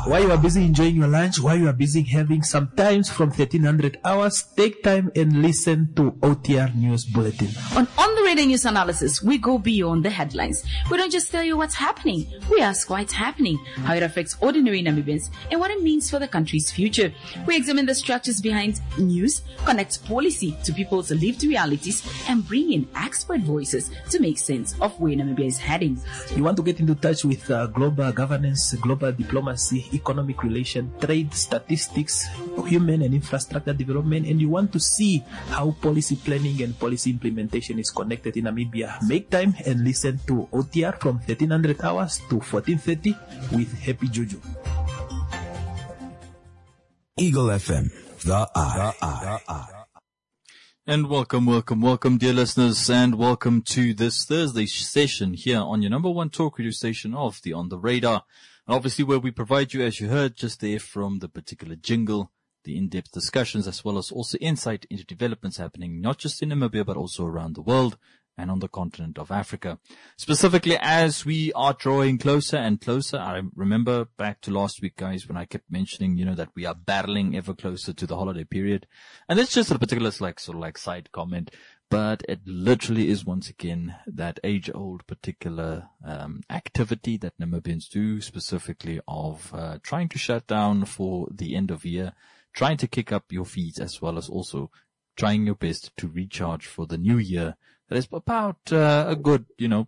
While you are busy enjoying your lunch, while you are busy having some times from 1300 hours, take time and listen to OTR News Bulletin. On the Radar News Analysis, we go beyond the headlines. We don't just tell you what's happening. We ask why it's happening, how it affects ordinary Namibians, and what it means for the country's future. We examine the structures behind news, connect policy to people's lived realities, and bring in expert voices to make sense of where Namibia is heading. You want to get into touch with global governance, global diplomacy, economic relation, trade, statistics, human and infrastructure development, and you want to see how policy planning and policy implementation is connected in Namibia. Make time and listen to OTR from 1300 hours to 14:30 with Happy Juju. Eagle FM, the eye. And welcome, dear listeners, and welcome to this Thursday session here on your number one talk radio station of the On the Radar. And obviously where we provide you, as you heard just there from the particular jingle, the in-depth discussions as well as also insight into developments happening not just in Namibia but also around the world and on the continent of Africa. Specifically, as we are drawing closer and closer, I remember back to last week, guys, when I kept mentioning, that we are battling ever closer to the holiday period. And that's just a particular sort of side comment, but it literally is once again that age-old particular activity that Namibians do, specifically of trying to shut down for the end of year, trying to kick up your feet, as well as also trying your best to recharge for the new year. That is about a good,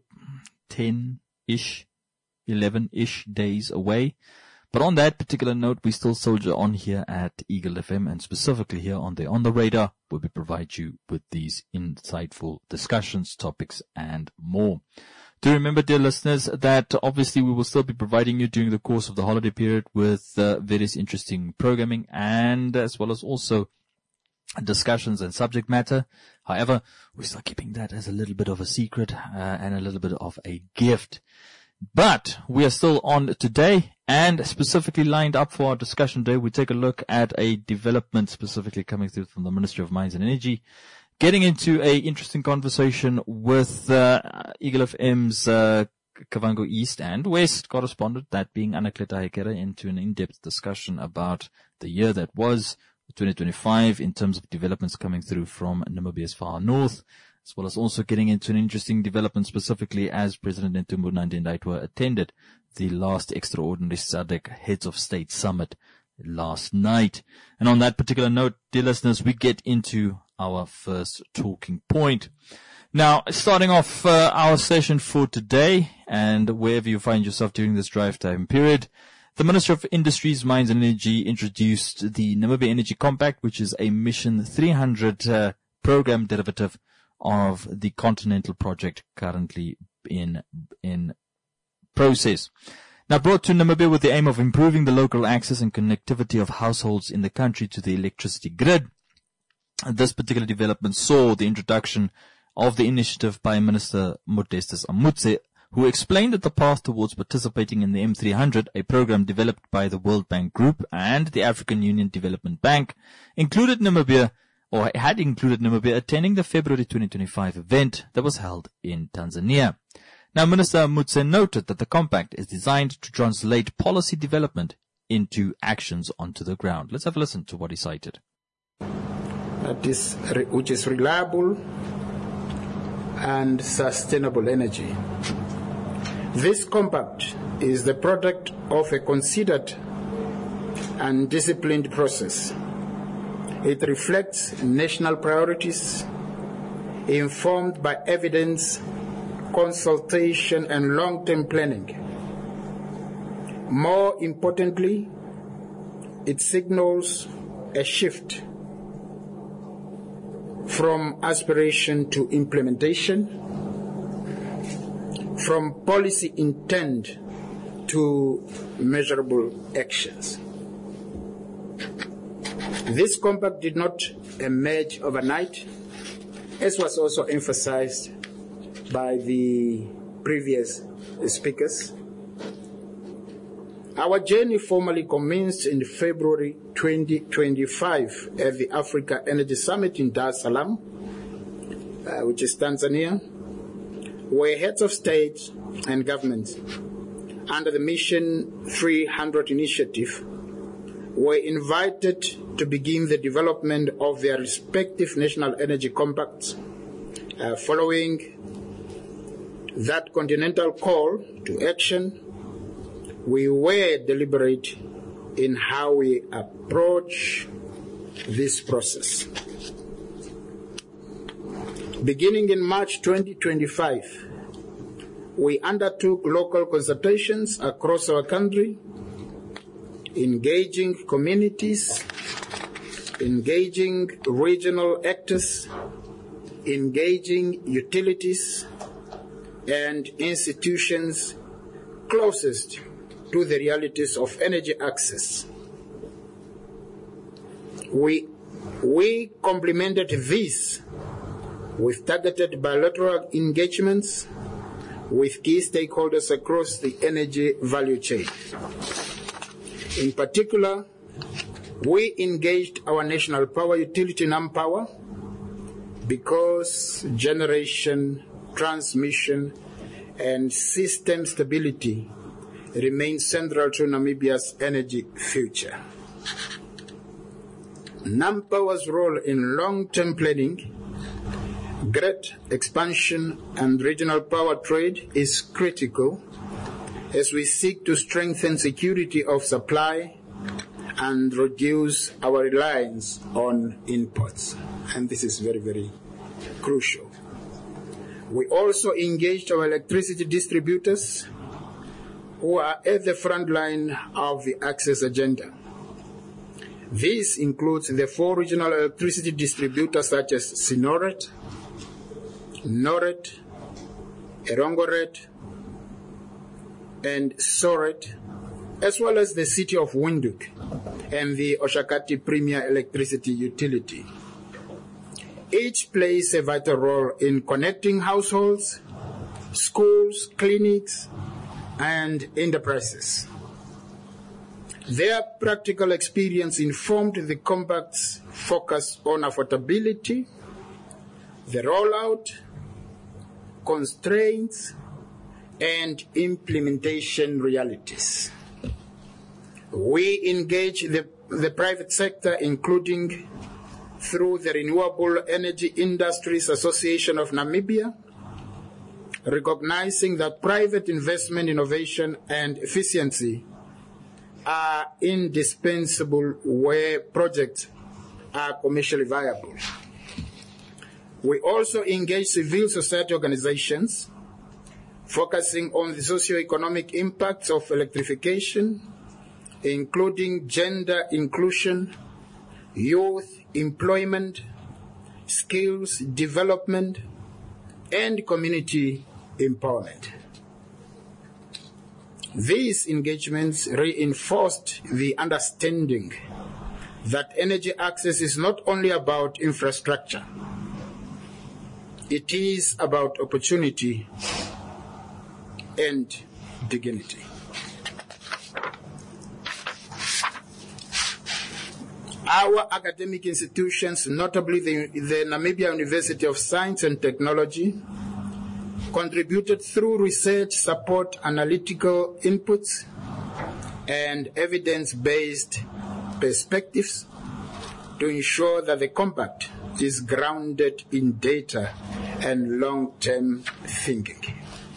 10-ish, 11-ish days away. But on that particular note, we still soldier on here at Eagle FM, and specifically here on the Radar, where we provide you with these insightful discussions, topics, and more. Do remember, dear listeners, that obviously we will still be providing you during the course of the holiday period with various interesting programming, and as well as also discussions and subject matter. However, we're still keeping that as a little bit of a secret and a little bit of a gift. But we are still on today, and specifically lined up for our discussion today, we take a look at a development specifically coming through from the Ministry of Mines and Energy, getting into a interesting conversation with Eagle FM's Kavango East and West correspondent, that being Anakleta Hekera, into an in-depth discussion about the year that was 2025 in terms of developments coming through from Namibia's far north, as well as also getting into an interesting development specifically as President Netumbo Nandi-Ndaitwah attended the last extraordinary SADC Heads of State Summit last night. And on that particular note, dear listeners, we get into our first talking point. Now, starting off our session for today, and wherever you find yourself during this drive time period, the Ministry of Industries, Mines and Energy introduced the Namibia Energy Compact, which is a Mission 300 program derivative of the Continental Project currently in process. Now, brought to Namibia with the aim of improving the local access and connectivity of households in the country to the electricity grid. This particular development saw the introduction of the initiative by Minister Modestus Amutse, who explained that the path towards participating in the M300, a program developed by the World Bank Group and the African Union Development Bank, had included Namibia attending the February 2025 event that was held in Tanzania. Now, Minister Amutse noted that the compact is designed to translate policy development into actions onto the ground. Let's have a listen to what he cited. Which is reliable and sustainable energy. This compact is the product of a considered and disciplined process. It reflects national priorities informed by evidence, consultation, and long-term planning. More importantly, it signals a shift from aspiration to implementation, from policy intent to measurable actions. This compact did not emerge overnight, as was also emphasized by the previous speakers. Our journey formally commenced in February 2025 at the Africa Energy Summit in Dar es Salaam, which is Tanzania, where heads of state and government under the Mission 300 initiative were invited to begin the development of their respective national energy compacts. Following that continental call to action, we were deliberate in how we approach this process. Beginning in March 2025, we undertook local consultations across our country, engaging communities, engaging regional actors, engaging utilities and institutions closest to the realities of energy access. We complemented this with targeted bilateral engagements with key stakeholders across the energy value chain. In particular, we engaged our national power utility, NamPower, because generation, transmission, and system stability remain central to Namibia's energy future. NamPower's role in long-term planning, grid expansion, and regional power trade is critical as we seek to strengthen security of supply and reduce our reliance on imports. And this is very, very crucial. We also engaged our electricity distributors who are at the front line of the access agenda. This includes the 4 regional electricity distributors such as Sinoret, Noret, Erongoret, and Soret, as well as the city of Windhoek and the Oshakati Premier Electricity Utility. Each plays a vital role in connecting households, schools, clinics, and enterprises. Their practical experience informed the compact's focus on affordability, the rollout, constraints, and implementation realities. We engage the private sector, including through the Renewable Energy Industries Association of Namibia, recognizing that private investment, innovation, and efficiency are indispensable where projects are commercially viable. We also engage civil society organizations, focusing on the socio-economic impacts of electrification, including gender inclusion, youth employment, skills development, and community empowerment. These engagements reinforced the understanding that energy access is not only about infrastructure, it is about opportunity and dignity. Our academic institutions, notably the Namibia University of Science and Technology, contributed through research support, analytical inputs, and evidence-based perspectives to ensure that the compact is grounded in data and long-term thinking.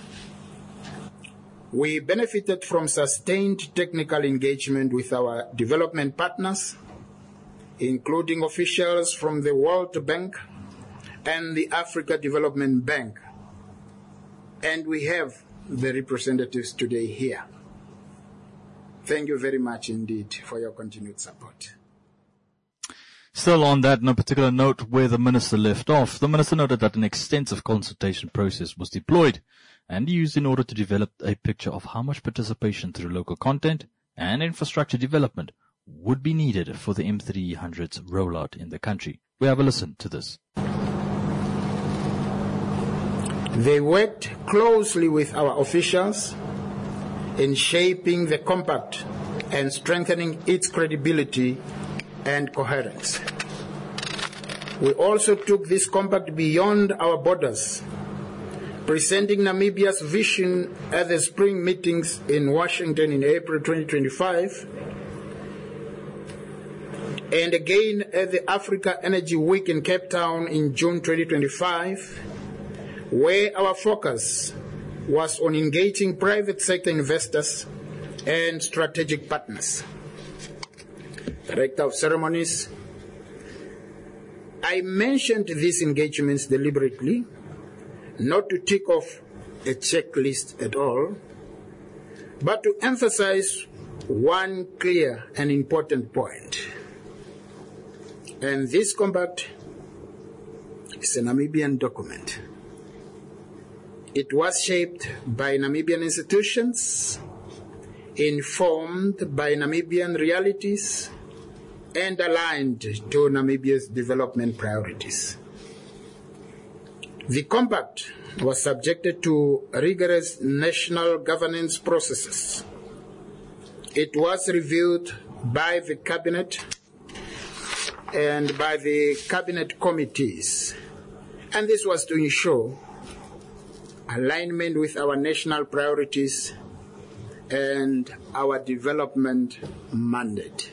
We benefited from sustained technical engagement with our development partners, including officials from the World Bank and the Africa Development Bank. And we have the representatives today here. Thank you very much indeed for your continued support. Still on that, no particular note where the minister left off, the minister noted that an extensive consultation process was deployed and used in order to develop a picture of how much participation through local content and infrastructure development would be needed for the M300's rollout in the country. We have a listen to this. They worked closely with our officials in shaping the compact and strengthening its credibility and coherence. We also took this compact beyond our borders presenting Namibia's vision at the spring meetings in Washington in April 2025, and again at the Africa Energy Week in Cape Town in June 2025, where our focus was on engaging private sector investors and strategic partners. Director of Ceremonies, I mentioned these engagements deliberately, not to tick off a checklist at all, but to emphasize one clear and important point. And this compact is a Namibian document. It was shaped by Namibian institutions, informed by Namibian realities, and aligned to Namibia's development priorities. The compact was subjected to rigorous national governance processes. It was reviewed by the cabinet and by the cabinet committees, and this was to ensure alignment with our national priorities and our development mandate.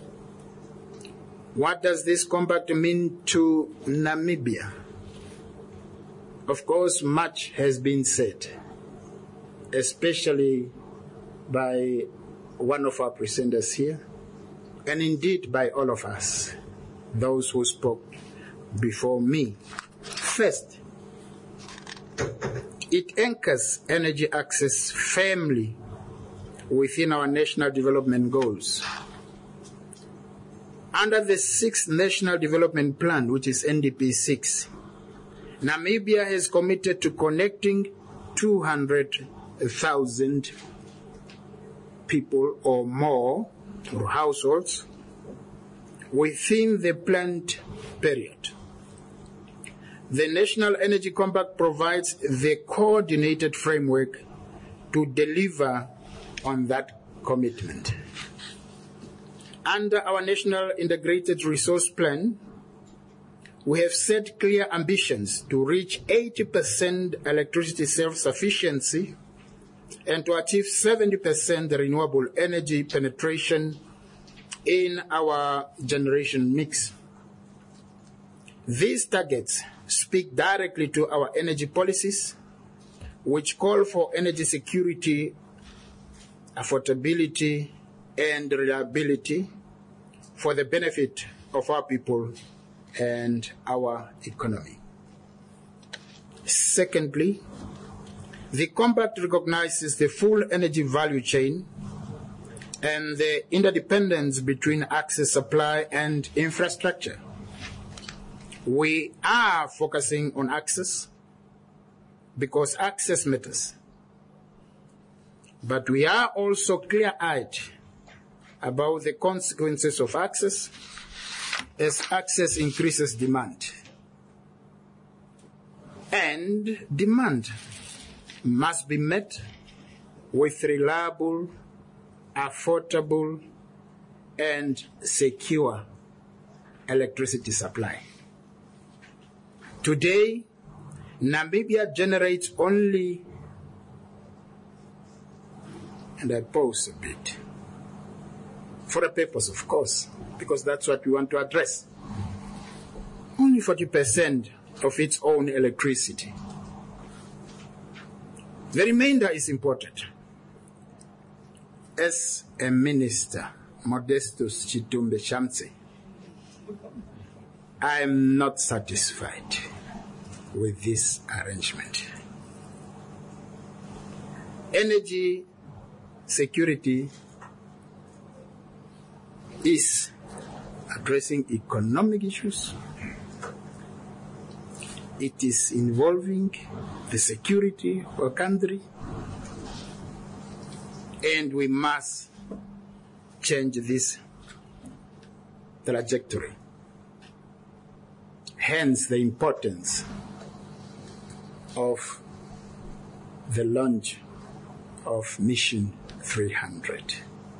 What does this compact mean to Namibia? Of course, much has been said, especially by one of our presenters here, and indeed by all of us, those who spoke before me. First, it anchors energy access firmly within our national development goals. Under the 6th National Development Plan, which is NDP 6, Namibia has committed to connecting 200,000 people or more, or households, within the planned period. The National Energy Compact provides the coordinated framework to deliver on that commitment. Under our National Integrated Resource Plan, we have set clear ambitions to reach 80% electricity self-sufficiency and to achieve 70% renewable energy penetration in our generation mix. These targets speak directly to our energy policies, which call for energy security, affordability, and reliability for the benefit of our people and our economy. Secondly, the compact recognizes the full energy value chain and the interdependence between access, supply, and infrastructure. We are focusing on access because access matters. But we are also clear-eyed about the consequences of access as access increases demand. And demand must be met with reliable, affordable, and secure electricity supply. Today, Namibia generates only, and I pause a bit, for a purpose, of course, because that's what we want to address, only 40% of its own electricity. The remainder is imported. As a minister, Modestus Chitumbe Shamtse, I am not satisfied with this arrangement. Energy security is addressing economic issues. It is involving the security of a country, and we must change this trajectory. Hence the importance of the launch of Mission 300.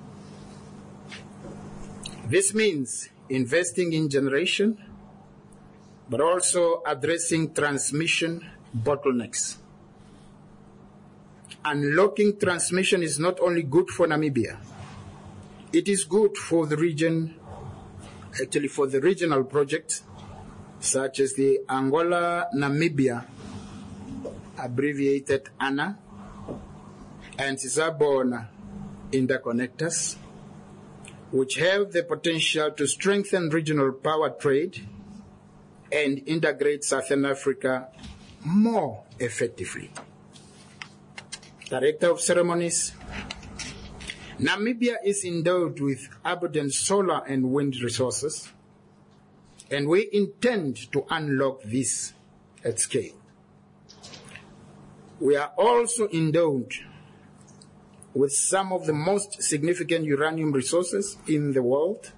This means investing in generation, but also addressing transmission bottlenecks. unlocking transmission is not only good for Namibia, it is good for the region, actually for the regional projects, such as the Angola-Namibia, abbreviated ANA, and Zabona interconnectors, which have the potential to strengthen regional power trade and integrate Southern Africa more effectively. Director of Ceremonies, Namibia is endowed with abundant solar and wind resources, and we intend to unlock this at scale. We are also endowed with some of the most significant uranium resources in the world.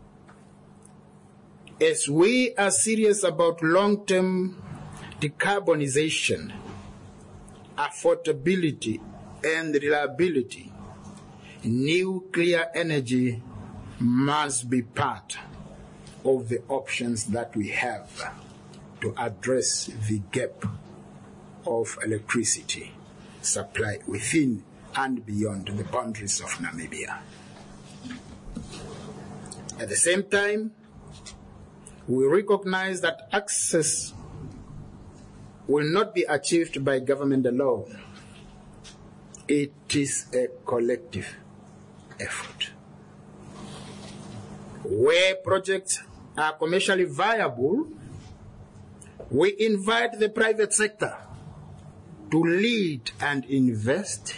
As we are serious about long-term decarbonization, affordability, and reliability, nuclear energy must be part of the options that we have to address the gap of electricity supply within and beyond the boundaries of Namibia. At the same time, we recognize that access will not be achieved by government alone. It is a collective effort. Where projects are commercially viable, we invite the private sector to lead and invest.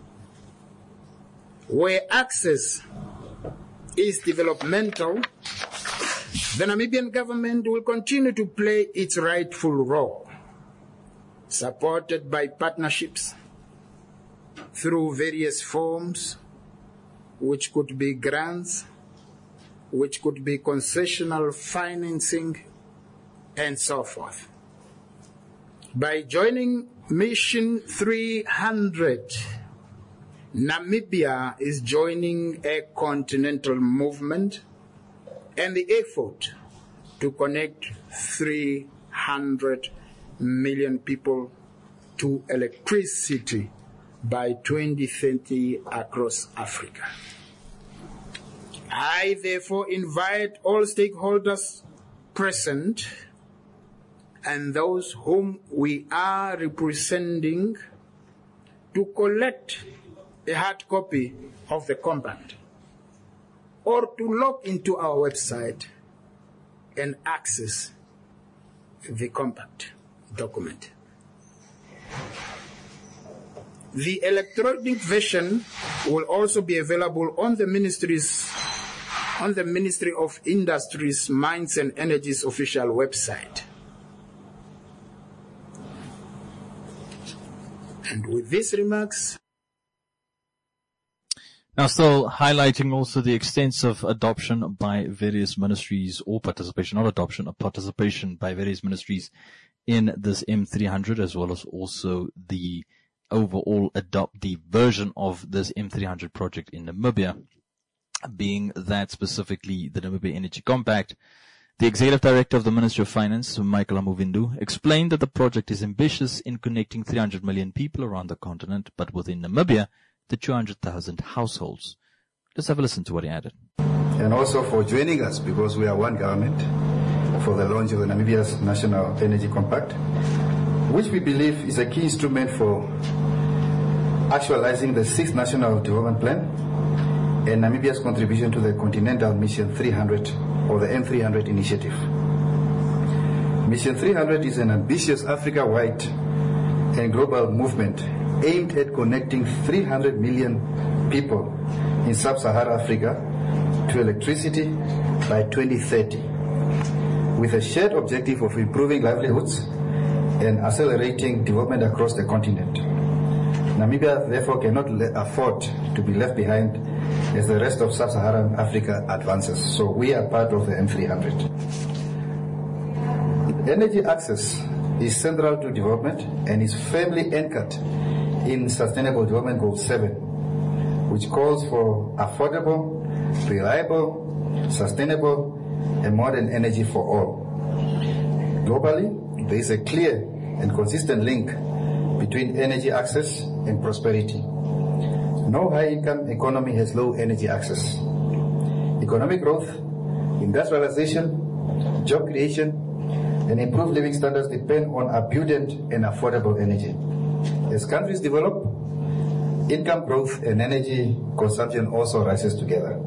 Where access is developmental, the Namibian government will continue to play its rightful role, supported by partnerships through various forms, which could be grants, which could be concessional financing, and so forth. By joining Mission 300, Namibia is joining a continental movement and the effort to connect 300 million people to electricity by 2030 across Africa. I therefore invite all stakeholders present and those whom we are representing to collect a hard copy of the compact or to log into our website and access the compact document. The electronic version will also be available on the Ministry of Industries, Mines and Energy's official website. And with these remarks, now, still highlighting also the extensive adoption by various ministries or participation, not adoption, participation by various ministries in this M300, as well as also the overall the version of this M300 project in Namibia, being that specifically the Namibia Energy Compact. The Executive Director of the Ministry of Finance, Michael Amuvindu, explained that the project is ambitious in connecting 300 million people around the continent, but within Namibia, the 200,000 households. Let's have a listen to what he added. And also for joining us, because we are one government, for the launch of the Namibia's National Energy Compact, which we believe is a key instrument for actualizing the 6th National Development Plan and Namibia's contribution to the Continental Mission 300 or the M300 initiative. Mission 300 is an ambitious Africa-wide and global movement aimed at connecting 300 million people in sub-Saharan Africa to electricity by 2030, with a shared objective of improving livelihoods and accelerating development across the continent. Namibia therefore cannot afford to be left behind as the rest of sub-Saharan Africa advances. So we are part of the M300. Energy access is central to development and is firmly anchored in Sustainable Development Goal 7, which calls for affordable, reliable, sustainable, and modern energy for all. Globally, there is a clear and consistent link between energy access and prosperity. No high-income economy has low energy access. Economic growth, industrialization, job creation, and improved living standards depend on abundant and affordable energy. As countries develop, income growth and energy consumption also rises together.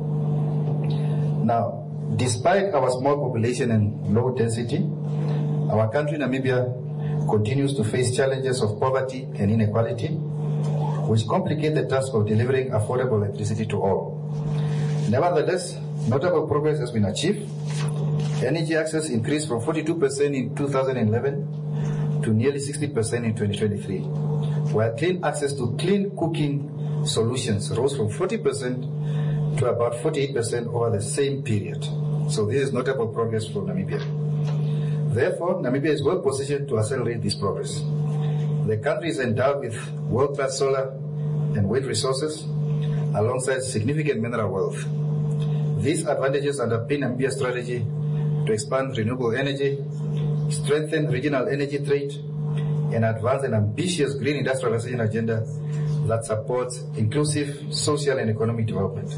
Now, despite our small population and low density, our country, Namibia, continues to face challenges of poverty and inequality, which complicate the task of delivering affordable electricity to all. Nevertheless, notable progress has been achieved. Energy access increased from 42% in 2011 to nearly 60% in 2023, while clean access to clean cooking solutions rose from 40% to about 48% over the same period. So this is notable progress for Namibia. Therefore, Namibia is well positioned to accelerate this progress. The country is endowed with world-class solar and wind resources alongside significant mineral wealth. These advantages underpin Namibia's strategy to expand renewable energy, strengthen regional energy trade, and advance an ambitious green industrialization agenda that supports inclusive social and economic development.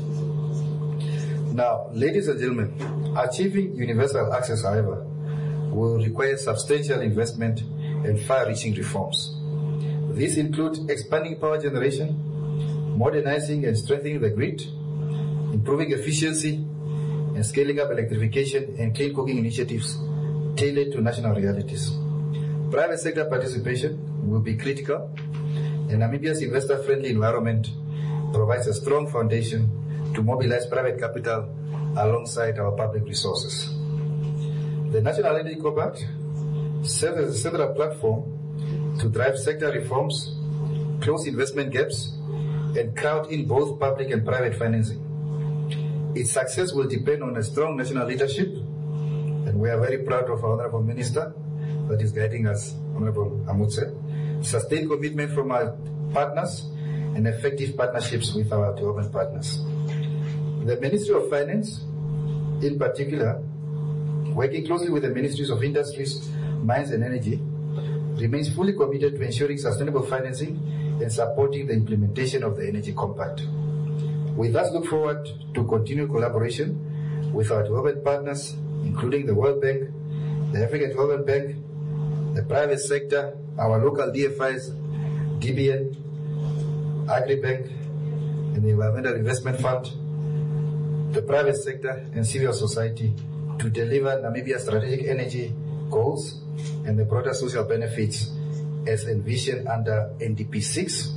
Now, ladies and gentlemen, achieving universal access, however, will require substantial investment and far-reaching reforms. These include expanding power generation, modernizing and strengthening the grid, improving efficiency, and scaling up electrification and clean cooking initiatives tailored to national realities. Private sector participation will be critical, and Namibia's investor-friendly environment provides a strong foundation to mobilize private capital alongside our public resources. The National Energy Compact serves as a central platform to drive sector reforms, close investment gaps, and crowd in both public and private financing. Its success will depend on a strong national leadership, and we are very proud of our Honorable Minister that is guiding us, Honorable Amutse, sustained commitment from our partners, and effective partnerships with our development partners. The Ministry of Finance, in particular, working closely with the Ministries of Industries, Mines and Energy, remains fully committed to ensuring sustainable financing and supporting the implementation of the Energy Compact. We thus look forward to continued collaboration with our development partners, including the World Bank, the African Development Bank, the private sector, our local DFIs, DBN, Agribank, and the Environmental Investment Fund, the private sector, and civil society to deliver Namibia's strategic energy goals and the broader social benefits as envisioned under NDP 6.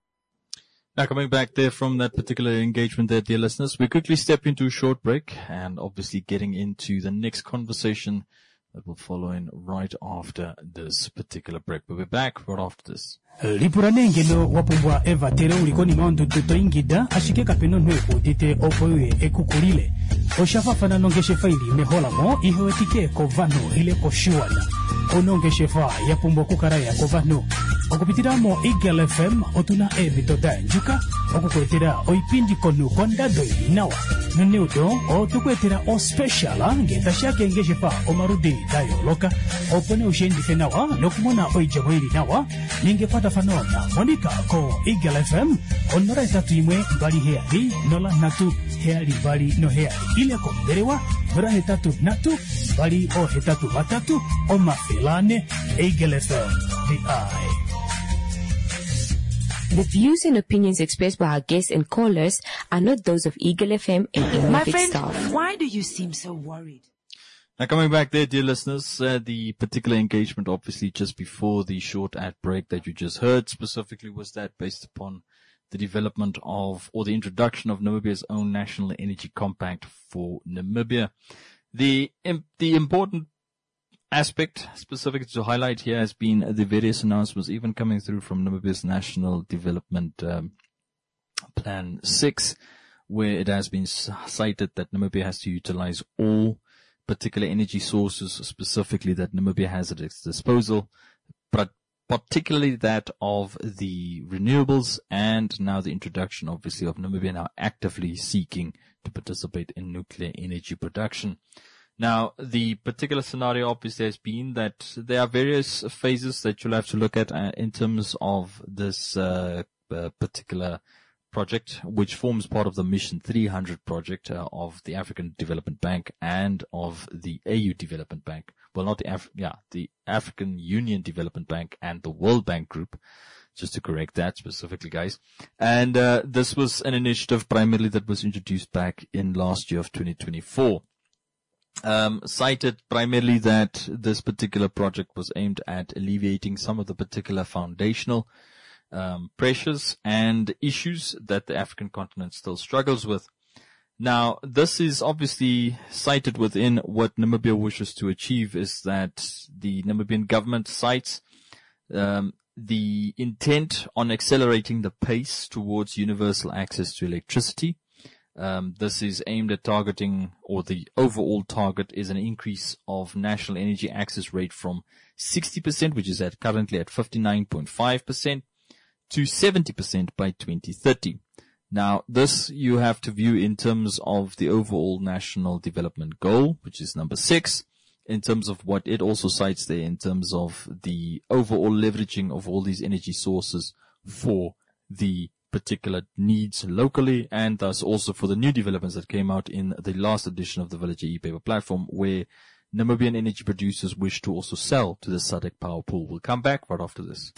Now, coming back there from that particular engagement there, dear listeners, we quickly step into a short break and obviously getting into the next conversation that will follow in right after this particular break. We'll be back right after this. Lipuranengelo wapumbwa eva tere ulikoni maundu tuto ingida ashike kapeno nwe utite opoye ekukulile oshafafana nongeshe faili mehola mo ihewetike kovano ile koshuana onongeshe fa yapumbwa kukaraya kovano okupitiramo Eagle FM otuna ebitoda njuka okukwetera oipindi konu kondado nawa nuneudo otukwetera o special ngeta shake ngeshe fa omarudi dayo loka opone ushendise nawa nokumona oijabwiri nawa ningepata fanona monika ko Eagle FM onora itatu imwe bali heali nola natu heali bali no heali ile ko berewa bora hetatu natu bali o hetatu batatu o mafilane Eagle FM the eye. The views and opinions expressed by our guests and callers are not those of Eagle FM and Eagle My FM friend, staff. why do you seem so worried? Now, coming back there, dear listeners, the particular engagement obviously just before the short ad break that you just heard specifically was that based upon the development of, or the introduction of Namibia's own National Energy Compact for Namibia. The important aspect specific to highlight here has been the various announcements, even coming through from Namibia's National Development Plan 6, where it has been cited that Namibia has to utilize all particular energy sources specifically that Namibia has at its disposal, but particularly that of the renewables, and now the introduction obviously of Namibia now actively seeking to participate in nuclear energy production. Now, the particular scenario obviously has been that there are various phases that you'll have to look at in terms of this particular project, which forms part of the Mission 300 project of the African Development Bank and of the AU Development Bank. Well, not the African Union Development Bank and the World Bank Group, just to correct that specifically, guys. And this was an initiative primarily that was introduced back in last year of 2024. Cited primarily that this particular project was aimed at alleviating some of the particular foundational pressures and issues that the African continent still struggles with. Now, this is obviously cited within what Namibia wishes to achieve, is that the Namibian government cites the intent on accelerating the pace towards universal access to electricity. This is aimed at targeting, or the overall target is an increase of national energy access rate from 60%, which is currently at 59.5%, to 70% by 2030. Now, this you have to view in terms of the overall national development goal, which is number 6, in terms of what it also cites there in terms of the overall leveraging of all these energy sources for the particular needs locally, and thus also for the new developments that came out in the last edition of the Villager e-paper platform, where Namibian energy producers wish to also sell to the SADC power pool. We'll come back right after this.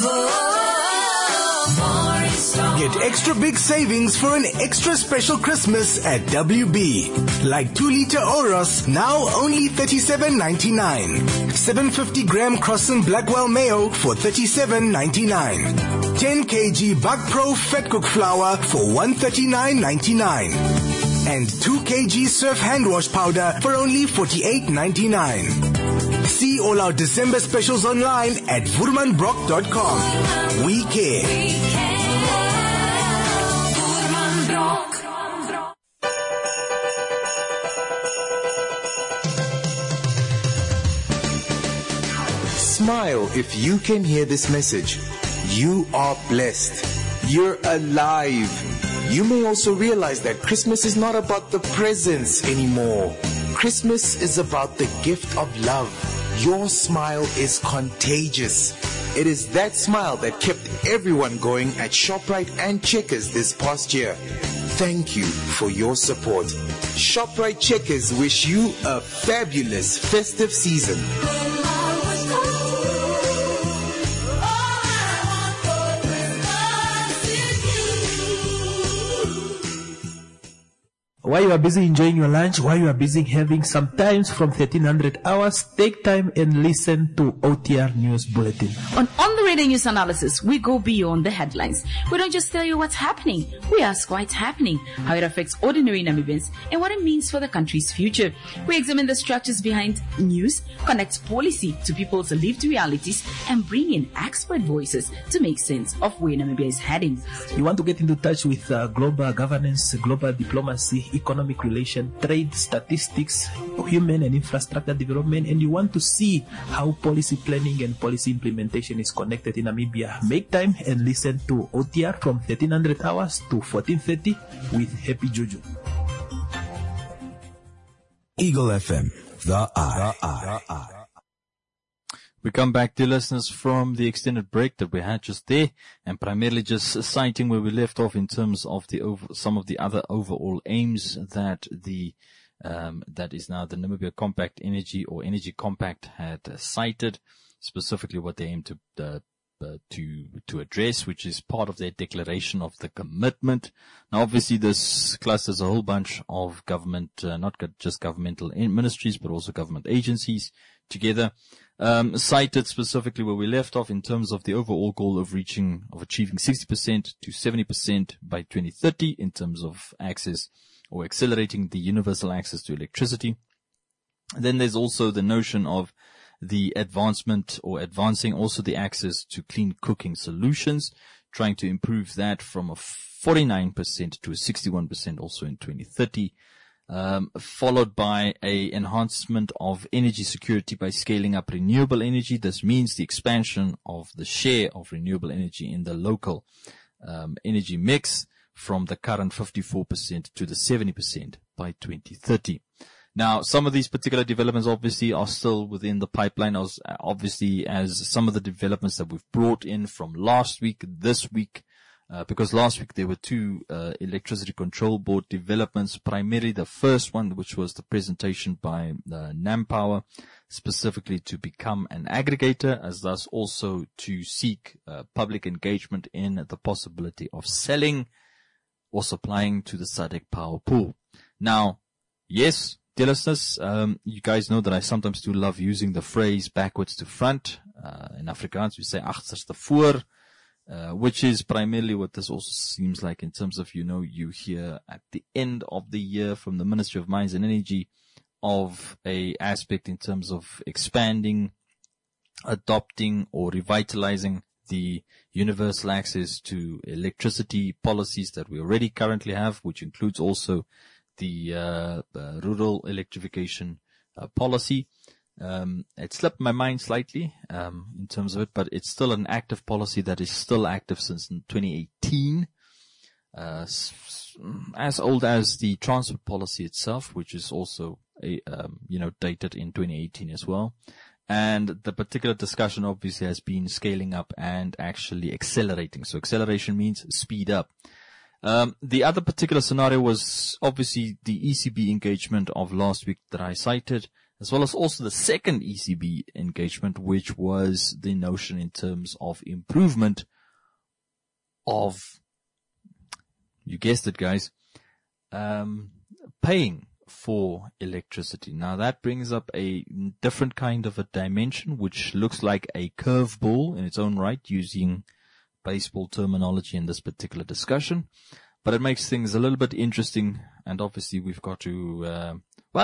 Get extra big savings for an extra special Christmas at WB. Like 2-liter Oros, now only $37.99. 750 gram Crosson Blackwell Mayo for $37.99. 10 kg Buck Pro Fat Cook Flour for $139.99. And 2 kg Surf Hand Wash Powder for only $48.99. See all our December specials online at voermanbrock.com. We care. Smile if you can hear this message. You are blessed. You're alive. You may also realize that Christmas is not about the presents anymore. Christmas is about the gift of love. Your smile is contagious. It is that smile that kept everyone going at ShopRite and Checkers this past year. Thank you for your support. ShopRite Checkers wish you a fabulous festive season. While you are busy enjoying your lunch, while you are busy having some times from 1300 hours, take time and listen to OTR News Bulletin. On the Radar News Analysis, we go beyond the headlines. We don't just tell you what's happening. We ask why it's happening, how it affects ordinary Namibians, and what it means for the country's future. We examine the structures behind news, connect policy to people's lived realities, and bring in expert voices to make sense of where Namibia is heading. You want to get into touch with global governance, global diplomacy, economic relation, trade, statistics, human and infrastructure development, and you want to see how policy planning and policy implementation is connected in Namibia, make time and listen to OTR from 1300 hours to 14:30 with Happy Juju. Eagle FM, the eye. We come back, dear listeners, from the extended break that we had just there, and primarily just citing where we left off in terms of some of the other overall aims that that is now the Namibia Compact Energy or Energy Compact had cited, specifically what they aim to address, which is part of their declaration of the commitment. Now, obviously, this clusters a whole bunch of government, not just governmental ministries, but also government agencies together. Cited specifically where we left off in terms of the overall goal of achieving 60% to 70% by 2030 in terms of access or accelerating the universal access to electricity. Then there's also the notion of the advancement or advancing also the access to clean cooking solutions, trying to improve that from a 49% to a 61% also in 2030. Followed by a enhancement of energy security by scaling up renewable energy. This means the expansion of the share of renewable energy in the local energy mix from the current 54% to the 70% by 2030. Now, some of these particular developments obviously are still within the pipeline, obviously as some of the developments that we've brought in from last week, this week, because last week there were two Electricity Control Board developments, primarily the first one, which was the presentation by NamPower, specifically to become an aggregator, as thus also to seek public engagement in the possibility of selling or supplying to the SADC power pool. Now, yes, dear listeners, you guys know that I sometimes do love using the phrase backwards to front. In Afrikaans, we say agterste voor. Which is primarily what this also seems like in terms of, you hear at the end of the year from the Ministry of Mines and Energy of a aspect in terms of expanding, adopting or revitalizing the universal access to electricity policies that we already currently have, which includes also the rural electrification policy. It slipped my mind slightly in terms of it, but it's still an active policy that is still active since 2018, as old as the transport policy itself, which is also dated in 2018 as well. And the particular discussion obviously has been scaling up and actually accelerating. So acceleration means speed up. The other particular scenario was obviously the ECB engagement of last week that I cited, as well as also the second ECB engagement, which was the notion in terms of improvement of, you guessed it guys, paying for electricity. Now that brings up a different kind of a dimension, which looks like a curveball in its own right, using baseball terminology in this particular discussion. But it makes things a little bit interesting, and obviously we've got to,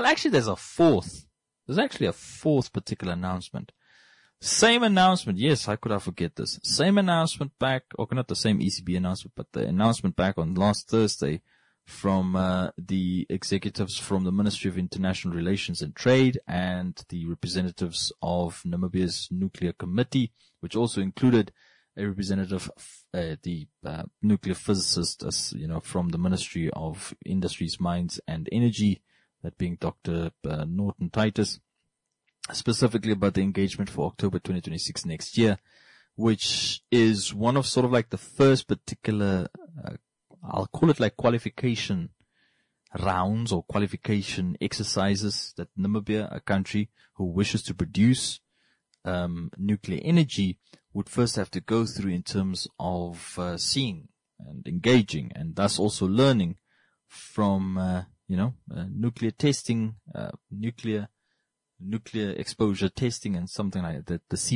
there's actually a fourth particular announcement. Same announcement. Yes, how could I forget this? Same announcement back, or not the same ECB announcement, but the announcement back on last Thursday from the executives from the Ministry of International Relations and Trade and the representatives of Namibia's Nuclear Committee, which also included a representative, the nuclear physicist, from the Ministry of Industries, Mines and Energy, that being Dr. Norton Titus, specifically about the engagement for October 2026 next year, which is one of sort of like the first particular, I'll call it like qualification rounds or qualification exercises that Namibia, a country who wishes to produce nuclear energy, would first have to go through in terms of seeing and engaging, and thus also learning from nuclear testing, nuclear exposure testing, and something like that. The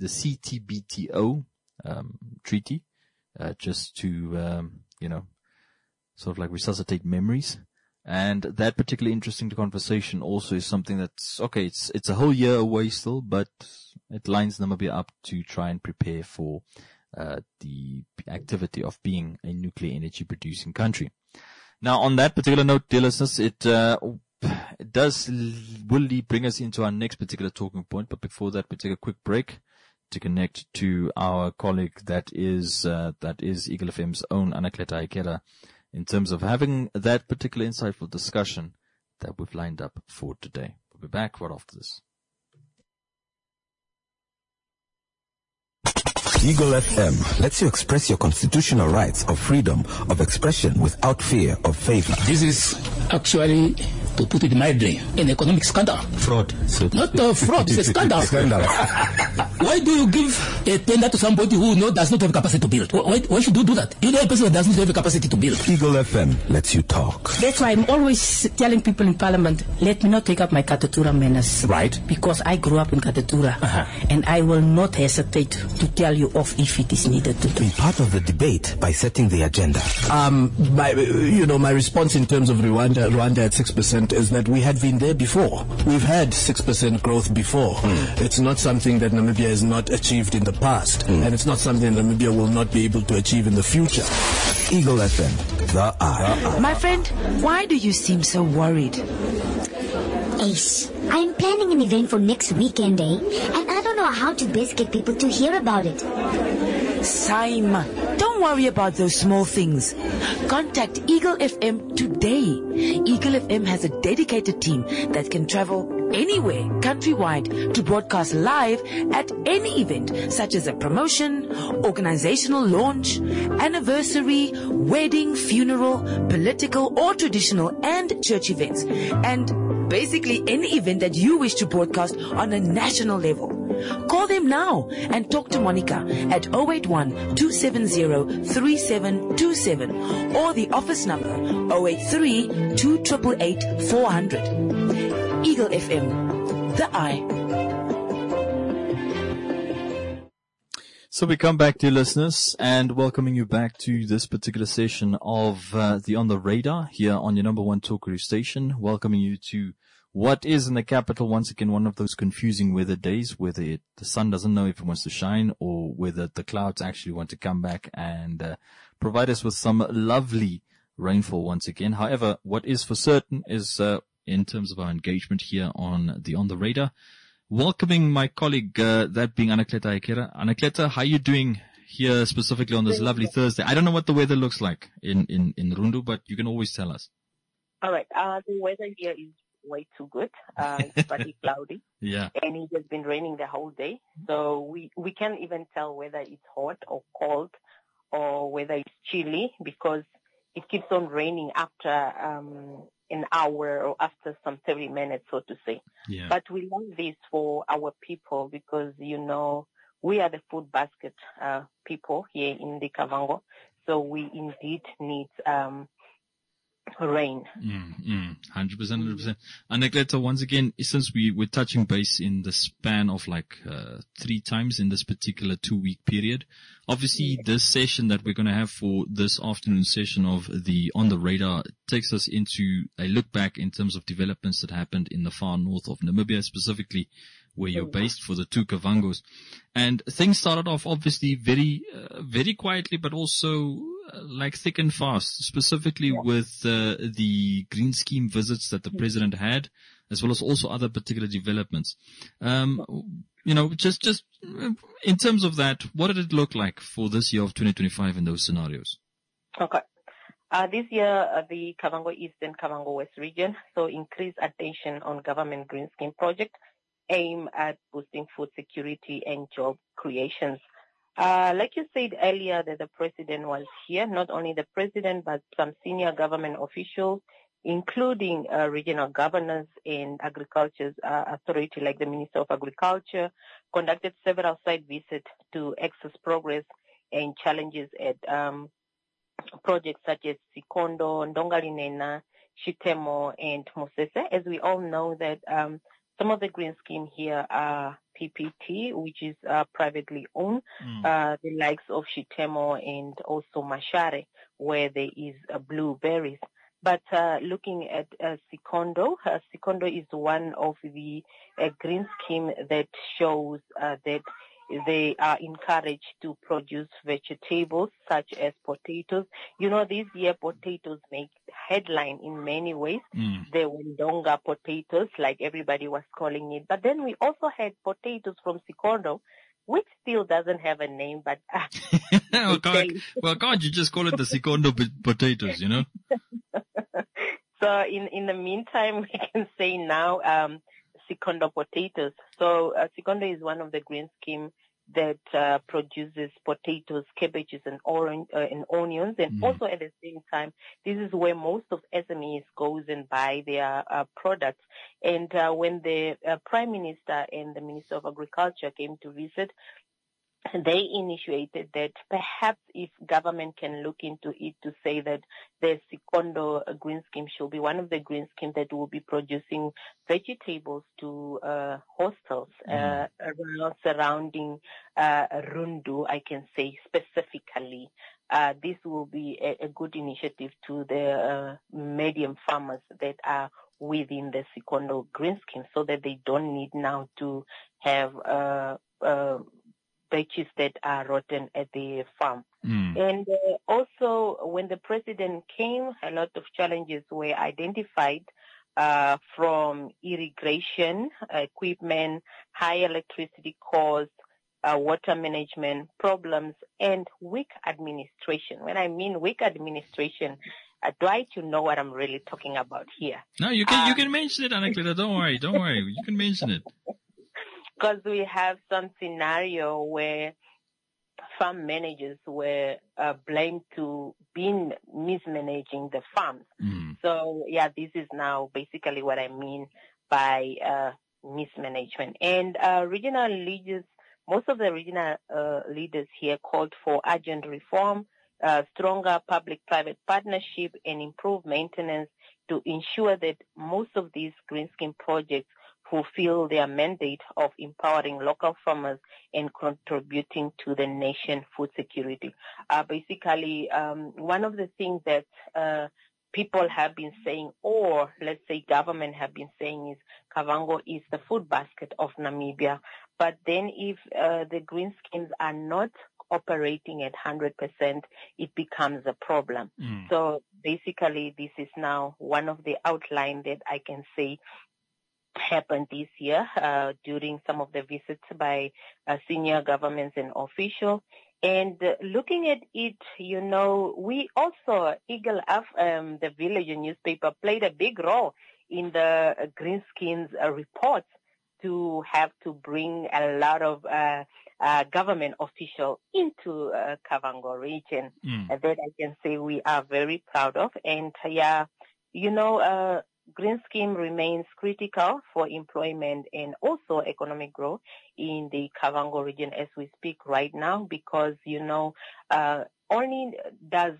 CTBTO treaty, just to sort of like resuscitate memories. And that particularly interesting conversation also is something that's okay. It's a whole year away still, but it lines Namibia up to try and prepare for the activity of being a nuclear energy producing country. Now, on that particular note, dear listeners, it does really bring us into our next particular talking point. But before that, we take a quick break to connect to our colleague that is Eagle FM's own Anakleta Aikela, in terms of having that particular insightful discussion that we've lined up for today. We'll be back right after this. Eagle FM lets you express your constitutional rights of freedom of expression without fear of favor. This is actually, to put it mildly, an economic scandal. Fraud. Not a fraud, it's a scandal. Why do you give a tender to somebody who does not have capacity to build? Why should you do that? You know a person that does not have the capacity to build. Eagle FM lets you talk. That's why I'm always telling people in Parliament, let me not take up my Katatura manners. Right. Because I grew up in Katatura. And I will not hesitate to tell you off if it is needed to do. Be part of the debate by setting the agenda. My response in terms of Rwanda at 6% is that we had been there before. We've had 6% growth before. It's not something that Namibia has not achieved in the past, and it's not something Namibia will not be able to achieve in the future. Eagle FM, the eye. My friend, why do you seem so worried? Ace, I'm planning an event for next weekend, and I don't know how to best get people to hear about it. Simon, don't worry about those small things. Contact Eagle FM today. Eagle FM has a dedicated team that can travel anywhere countrywide to broadcast live at any event, such as a promotion, organizational launch, anniversary, wedding, funeral, political or traditional and church events, and basically any event that you wish to broadcast on a national level. Call them now and talk to Monica at 081-270-3727 or the office number 083-288-400. Eagle FM, the eye. So we come back, dear listeners, and welcoming you back to this particular session of the On the Radar here on your number one Talkaroo station, welcoming you to what is in the capital, once again, one of those confusing weather days, whether the sun doesn't know if it wants to shine or whether the clouds actually want to come back and provide us with some lovely rainfall once again. However, what is for certain is, in terms of our engagement here on the Radar, welcoming my colleague, that being Anacleta Aikera. Anacleta, how are you doing here specifically on this lovely Thursday? I don't know what the weather looks like in Rundu, but you can always tell us. All right. The weather here is way too good. It's pretty cloudy. Yeah. And it has been raining the whole day. So we can't even tell whether it's hot or cold or whether it's chilly because it keeps on raining after an hour or after some 30 minutes, so to say. Yeah. But we love this for our people because, you know, we are the food basket people here in the Kavango. So we indeed need rain. 100%. Anacleta, once again, since we're touching base in the span of like 3 times in this particular 2-week period, obviously this session that we're going to have for this afternoon session of the On the Radar takes us into a look back in terms of developments that happened in the far north of Namibia, specifically where you're based for the 2 Kavangos. And things started off obviously very, very quietly, but also like thick and fast, specifically with the green scheme visits that the president had, as well as also other particular developments. You know, just in terms of that, what did it look like for this year of 2025 in those scenarios? Okay. This year, the Kavango East and Kavango West region, so increased attention on government green scheme project aim at boosting food security and job creations. Like you said earlier that the president was here, not only the president, but some senior government officials, including regional governors and agriculture's authority like the Minister of Agriculture, conducted several site visits to assess progress and challenges at projects such as Sikondo, Ndongalinena, Shitemo, and Mosese. As we all know that some of the green scheme here are PPT, which is privately owned, the likes of Shitemo and also Mashare, where there is blueberries. But looking at Sikondo, Sikondo is one of the green scheme that shows that they are encouraged to produce vegetables such as potatoes. You know, this year potatoes make headline in many ways. The Wendonga potatoes, like everybody was calling it. But then we also had potatoes from Sikondo, which still doesn't have a name, but well, can't you just call it the Sikondo potatoes, you know? So in the meantime, we can say now Sikondo potatoes. So Sikondo is one of the green scheme that produces potatoes, cabbages, and onions, and also at the same time, this is where most of SMEs goes and buy their products. And when the Prime Minister and the Minister of Agriculture came to visit, they initiated that perhaps if government can look into it to say that the Sikondo green scheme should be one of the green schemes that will be producing vegetables to hostels around surrounding Rundu, I can say specifically. This will be a good initiative to the medium farmers that are within the Sikondo green scheme so that they don't need now to have batches that are rotten at the farm. And also, when the president came, a lot of challenges were identified from irrigation, equipment, high electricity costs, water management problems, and weak administration. When I mean weak administration, Dwight, you know what I'm really talking about here. No, you can mention it, Anacleta. Don't worry. You can mention it. Because we have some scenario where farm managers were blamed to being mismanaging the farms. So, yeah, this is now basically what I mean by mismanagement. And regional leaders, most of the regional leaders here called for urgent reform, stronger public-private partnership, and improved maintenance to ensure that most of these green scheme projects fulfill their mandate of empowering local farmers and contributing to the nation food security. Basically, one of the things that people have been saying, or let's say government have been saying, is Kavango is the food basket of Namibia. But then if the green schemes are not operating at 100%, it becomes a problem. So basically, this is now one of the outline that I can say happened this year during some of the visits by senior governments and officials. And looking at it, we also, Eagle FM, the village newspaper, played a big role in the green schemes reports to have to bring a lot of government officials into Kavango region. That I can say we are very proud of. And green scheme remains critical for employment and also economic growth in the Kavango region as we speak right now, because, only does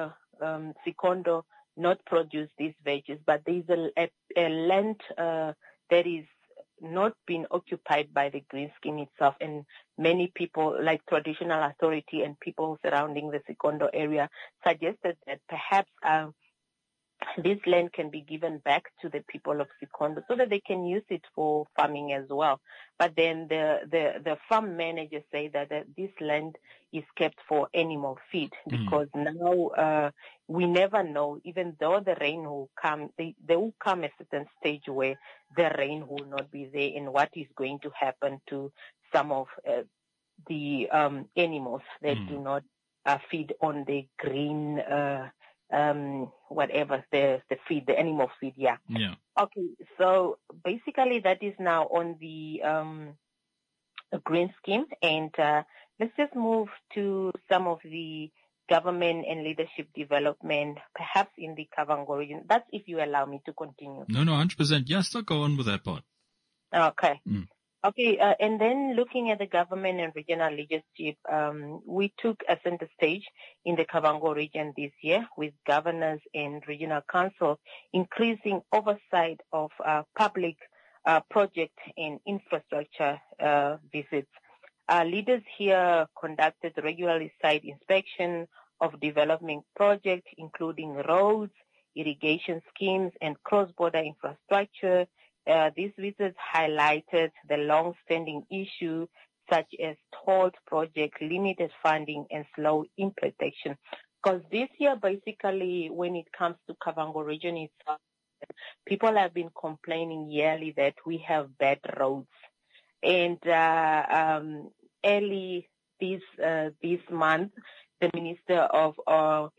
Sikondo not produce these veggies, but there's a land that is not been occupied by the green scheme itself, and many people, like traditional authority and people surrounding the Sikondo area, suggested that perhaps this land can be given back to the people of Sikondo so that they can use it for farming as well. But then the farm managers say that this land is kept for animal feed, because now we never know, even though the rain will come, there will come a certain stage where the rain will not be there, and what is going to happen to some of the animals that do not feed on the green whatever the feed, the animal feed, yeah. Okay, so basically that is now on the green scheme, and let's just move to some of the government and leadership development, perhaps in the Kavango region. That's if you allow me to continue. No, 100%. Yeah, still go on with that part. Okay. Okay, and then looking at the government and regional leadership, we took a center stage in the Kavango region this year with governors and regional council increasing oversight of public project and infrastructure visits. Leaders here conducted regularly site inspection of development projects, including roads, irrigation schemes, and cross-border infrastructure. These visits highlighted the long-standing issues such as stalled project, limited funding, and slow implementation. Because this year, basically, when it comes to Kavango region itself, people have been complaining yearly that we have bad roads. And early this month, the Minister of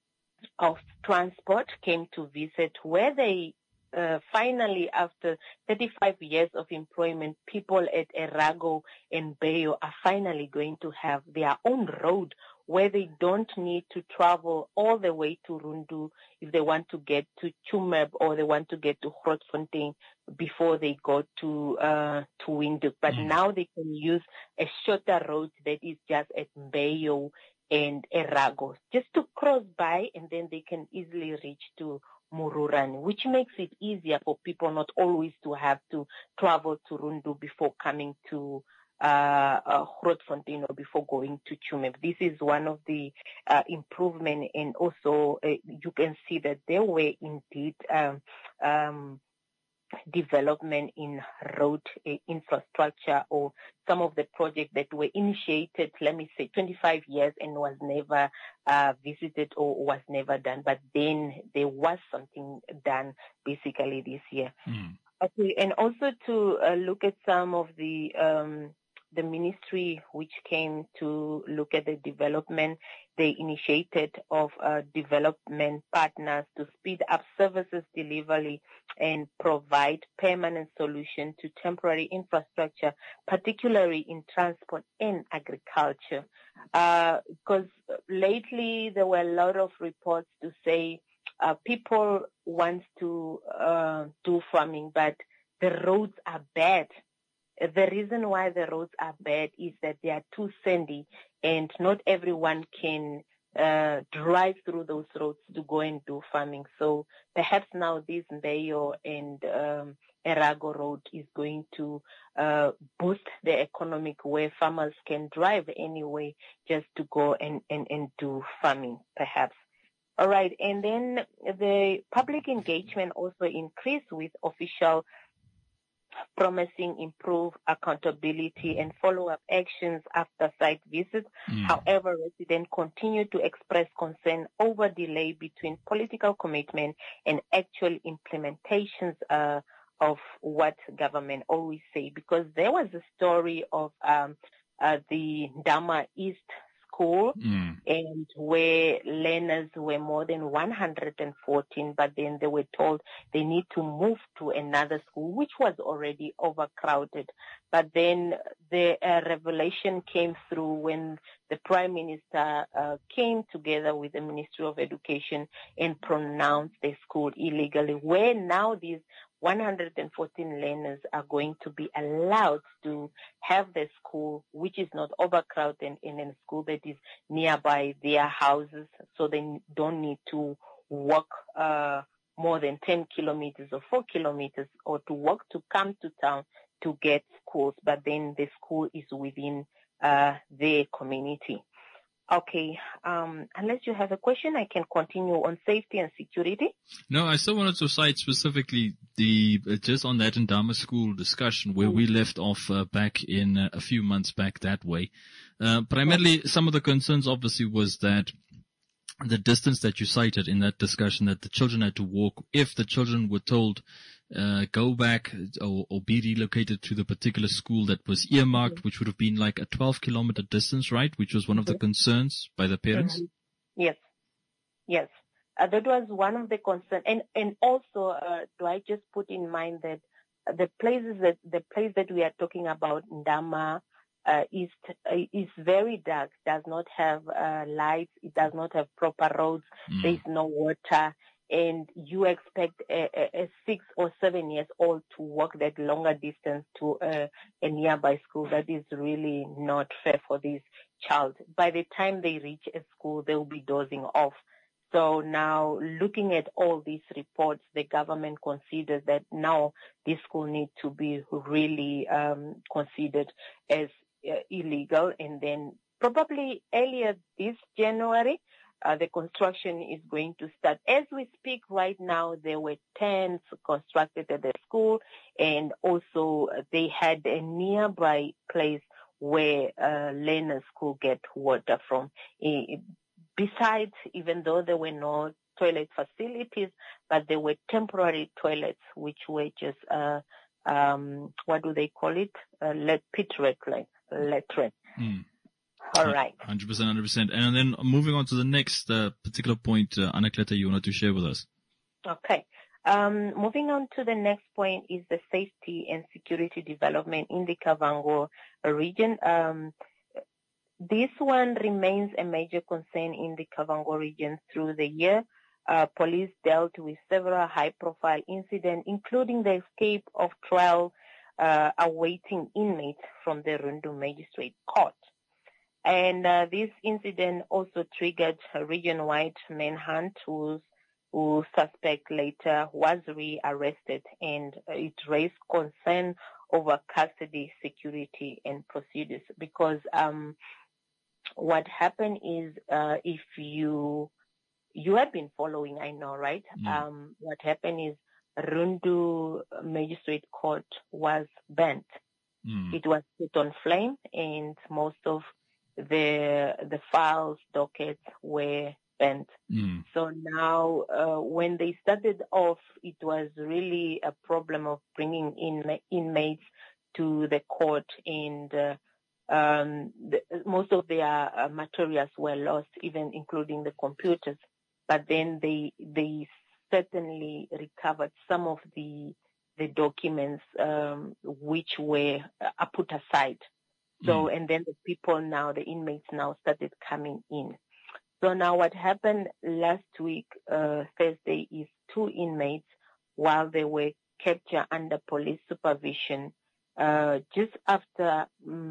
Transport came to visit, where they finally, after 35 years of employment, people at Erago and Bayo are finally going to have their own road where they don't need to travel all the way to Rundu if they want to get to Chumeb or they want to get to Grootfontein before they go to Windhoek. But now they can use a shorter road that is just at Bayo and Erago, just to cross by, and then they can easily reach to Mururani, which makes it easier for people not always to have to travel to Rundu before coming to Grootfontein or before going to Chumeb. This is one of the improvement, and also you can see that there were indeed development in road infrastructure, or some of the projects that were initiated, let me say, 25 years and was never visited or was never done. But then there was something done basically this year. Okay, and also to look at some of the the ministry which came to look at the development, they initiated of development partners to speed up services delivery and provide permanent solution to temporary infrastructure, particularly in transport and agriculture. Because lately there were a lot of reports to say people want to do farming, but the roads are bad. The reason why the roads are bad is that they are too sandy and not everyone can drive through those roads to go and do farming. So perhaps now this Mbeyo and Erago Road is going to boost the economic where farmers can drive anyway just to go and do farming, perhaps. All right. And then the public engagement also increased with official promising improved accountability and follow-up actions after site visits. However, residents continue to express concern over delay between political commitment and actual implementations of what government always say. Because there was a story of the Ndama East School, and where learners were more than 114, but then they were told they need to move to another school, which was already overcrowded. But then the revelation came through when the Prime Minister came together with the Ministry of Education and pronounced the school illegally, where now these 114 learners are going to be allowed to have the school, which is not overcrowded, in a school that is nearby their houses, so they don't need to walk more than 10 kilometers or 4 kilometers or to walk to come to town to get schools. But then the school is within their community. Okay, unless you have a question, I can continue on safety and security. No, I still wanted to cite specifically just on that Ndama school discussion where we left off back in a few months back that way. Primarily, some of the concerns obviously was that the distance that you cited in that discussion that the children had to walk, if the children were told go back or be relocated to the particular school that was earmarked, which would have been like a 12-kilometer distance, right? Which was one of the concerns by the parents. Yes. That was one of the concerns. And also, do I just put in mind that the place that we are talking about, Ndama East, is very dark, does not have lights, it does not have proper roads, there is no water. And you expect a 6 or 7 years old to walk that longer distance to a nearby school. That is really not fair for this child. By the time they reach a school, they will be dozing off. So now, looking at all these reports, the government considers that now this school needs to be really considered as illegal. And then probably earlier this January, the construction is going to start. As we speak right now, there were tents constructed at the school, and also they had a nearby place where learners could get water from. Besides, even though there were no toilet facilities, but there were temporary toilets, which were just, what do they call it? Pit latrine. All right. 100%. And then moving on to the next particular point, Anacleta, you wanted to share with us. Okay. Moving on to the next point is the safety and security development in the Kavango region. This one remains a major concern in the Kavango region through the year. Police dealt with several high-profile incidents, including the escape of 12 awaiting inmates from the Rundu Magistrate Court. And this incident also triggered a region-wide manhunt whose suspect later was rearrested, and it raised concern over custody, security, and procedures. Because what happened is, if you have been following, I know, right? What happened is Rundu Magistrate Court was burnt. It was put on flame, and most of the files, dockets were burnt. So now, when they started off, it was really a problem of bringing in inmates to the court, and most of their materials were lost, even including the computers. But then they certainly recovered some of the documents which were put aside. So, and then the inmates now started coming in. So now what happened last week, Thursday, is 2 inmates, while they were captured under police supervision, just after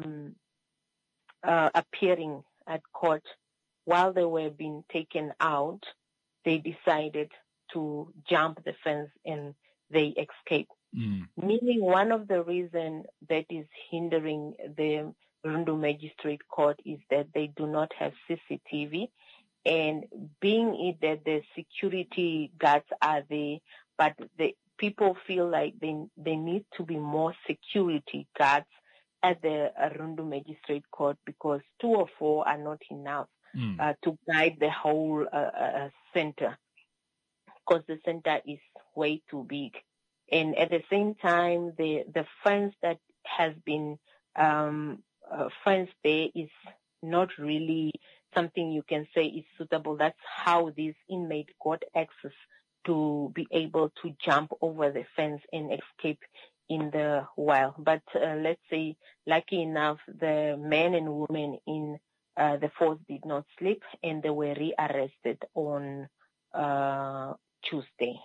appearing at court, while they were being taken out, they decided to jump the fence and they escaped. Meaning one of the reasons that is hindering the Rundu Magistrate Court is that they do not have CCTV, and being it that the security guards are there, but the people feel like they need to be more security guards at the Rundu Magistrate Court, because 2 or 4 are not enough to guide the whole center, because the center is way too big. And at the same time, the fence that has been fenced there is not really something you can say is suitable. That's how these inmates got access to be able to jump over the fence and escape in the wild. But let's say, lucky enough, the men and women in the force did not sleep, and they were rearrested on Tuesday.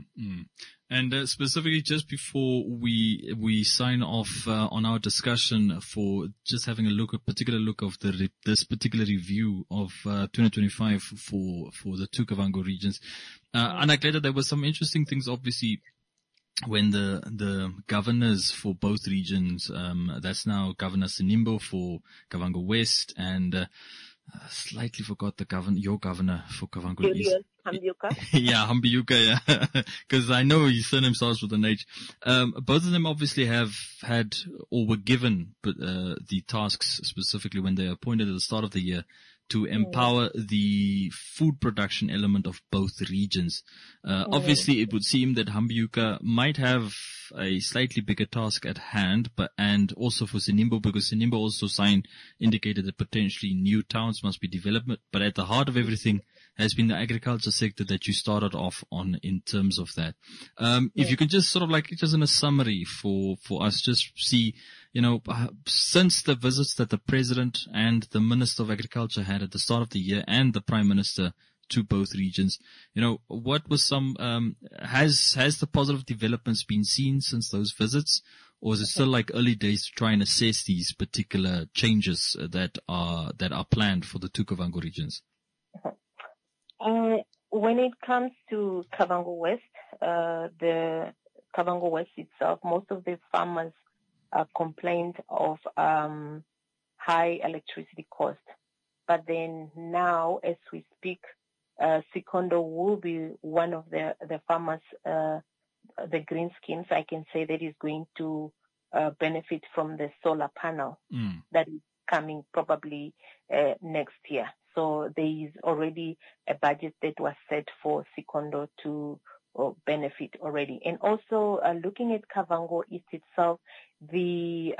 And specifically, just before we sign off on our discussion, for just having a particular look of this particular review of 2025 for the 2 Kavango regions, and I glad that there were some interesting things, obviously, when the governors for both regions, that's now Governor Sinimbo for Kavango West, and slightly forgot your governor for Kavango East. Hambiuka. Yeah, Hambiuka, yeah. Because I know his surname starts with an H. Both of them obviously have had or were given the tasks, specifically when they were appointed at the start of the year, to empower the food production element of both regions. Obviously, it would seem that Hambiuka might have a slightly bigger task at hand, and also for Sinimbo, because Sinimbo also indicated that potentially new towns must be developed, but at the heart of everything has been the agriculture sector that you started off on in terms of that. If you can just sort of just in a summary for us, just see, since the visits that the President and the Minister of Agriculture had at the start of the year, and the Prime Minister to both regions, what was has the positive developments been seen since those visits, or is it still early days to try and assess these particular changes that are planned for the 2 Kavango regions? When it comes to Kavango West, the Kavango West itself, most of the farmers complained of high electricity cost. But then now, as we speak, Sikondo will be one of the farmers, the green schemes, I can say, that is going to benefit from the solar panel that is coming probably next year. So there is already a budget that was set for Sikondo to benefit already. And also looking at Kavango East itself, the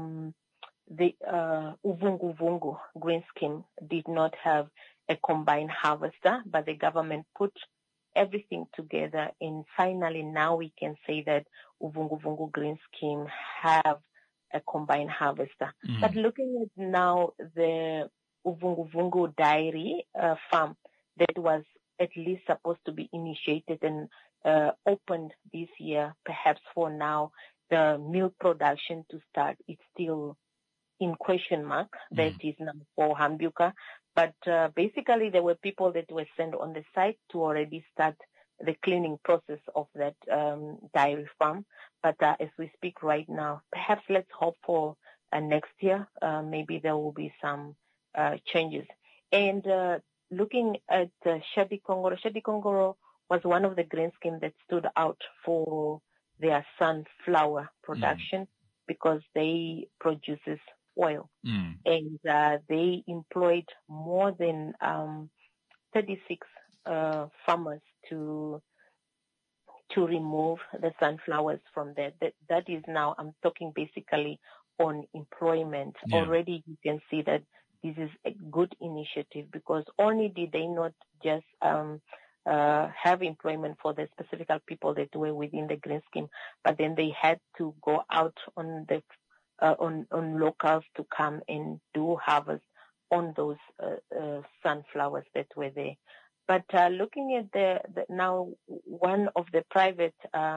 Uvungu Vungu green scheme did not have a combined harvester, but the government put everything together, and finally now we can say that Uvungu Vungu green scheme have a combined harvester. But looking at now the Uvungu Vungu dairy farm that was at least supposed to be initiated and opened this year, perhaps for now the milk production to start, it's still in question mark. That is now for Hambiuka. But basically there were people that were sent on the site to already start the cleaning process of that dairy farm. But as we speak right now, perhaps let's hope for next year, maybe there will be some changes. And looking at Shadi Kongoro was one of the green schemes that stood out for their sunflower production because they produces oil. And they employed more than 36 farmers to remove the sunflowers from there. That is now, I'm talking basically on employment. Yeah. Already you can see that this is a good initiative, because only did they not just have employment for the specific people that were within the green scheme, but then they had to go out on the on locals to come and do harvest on those sunflowers that were there. But looking at the now one of the private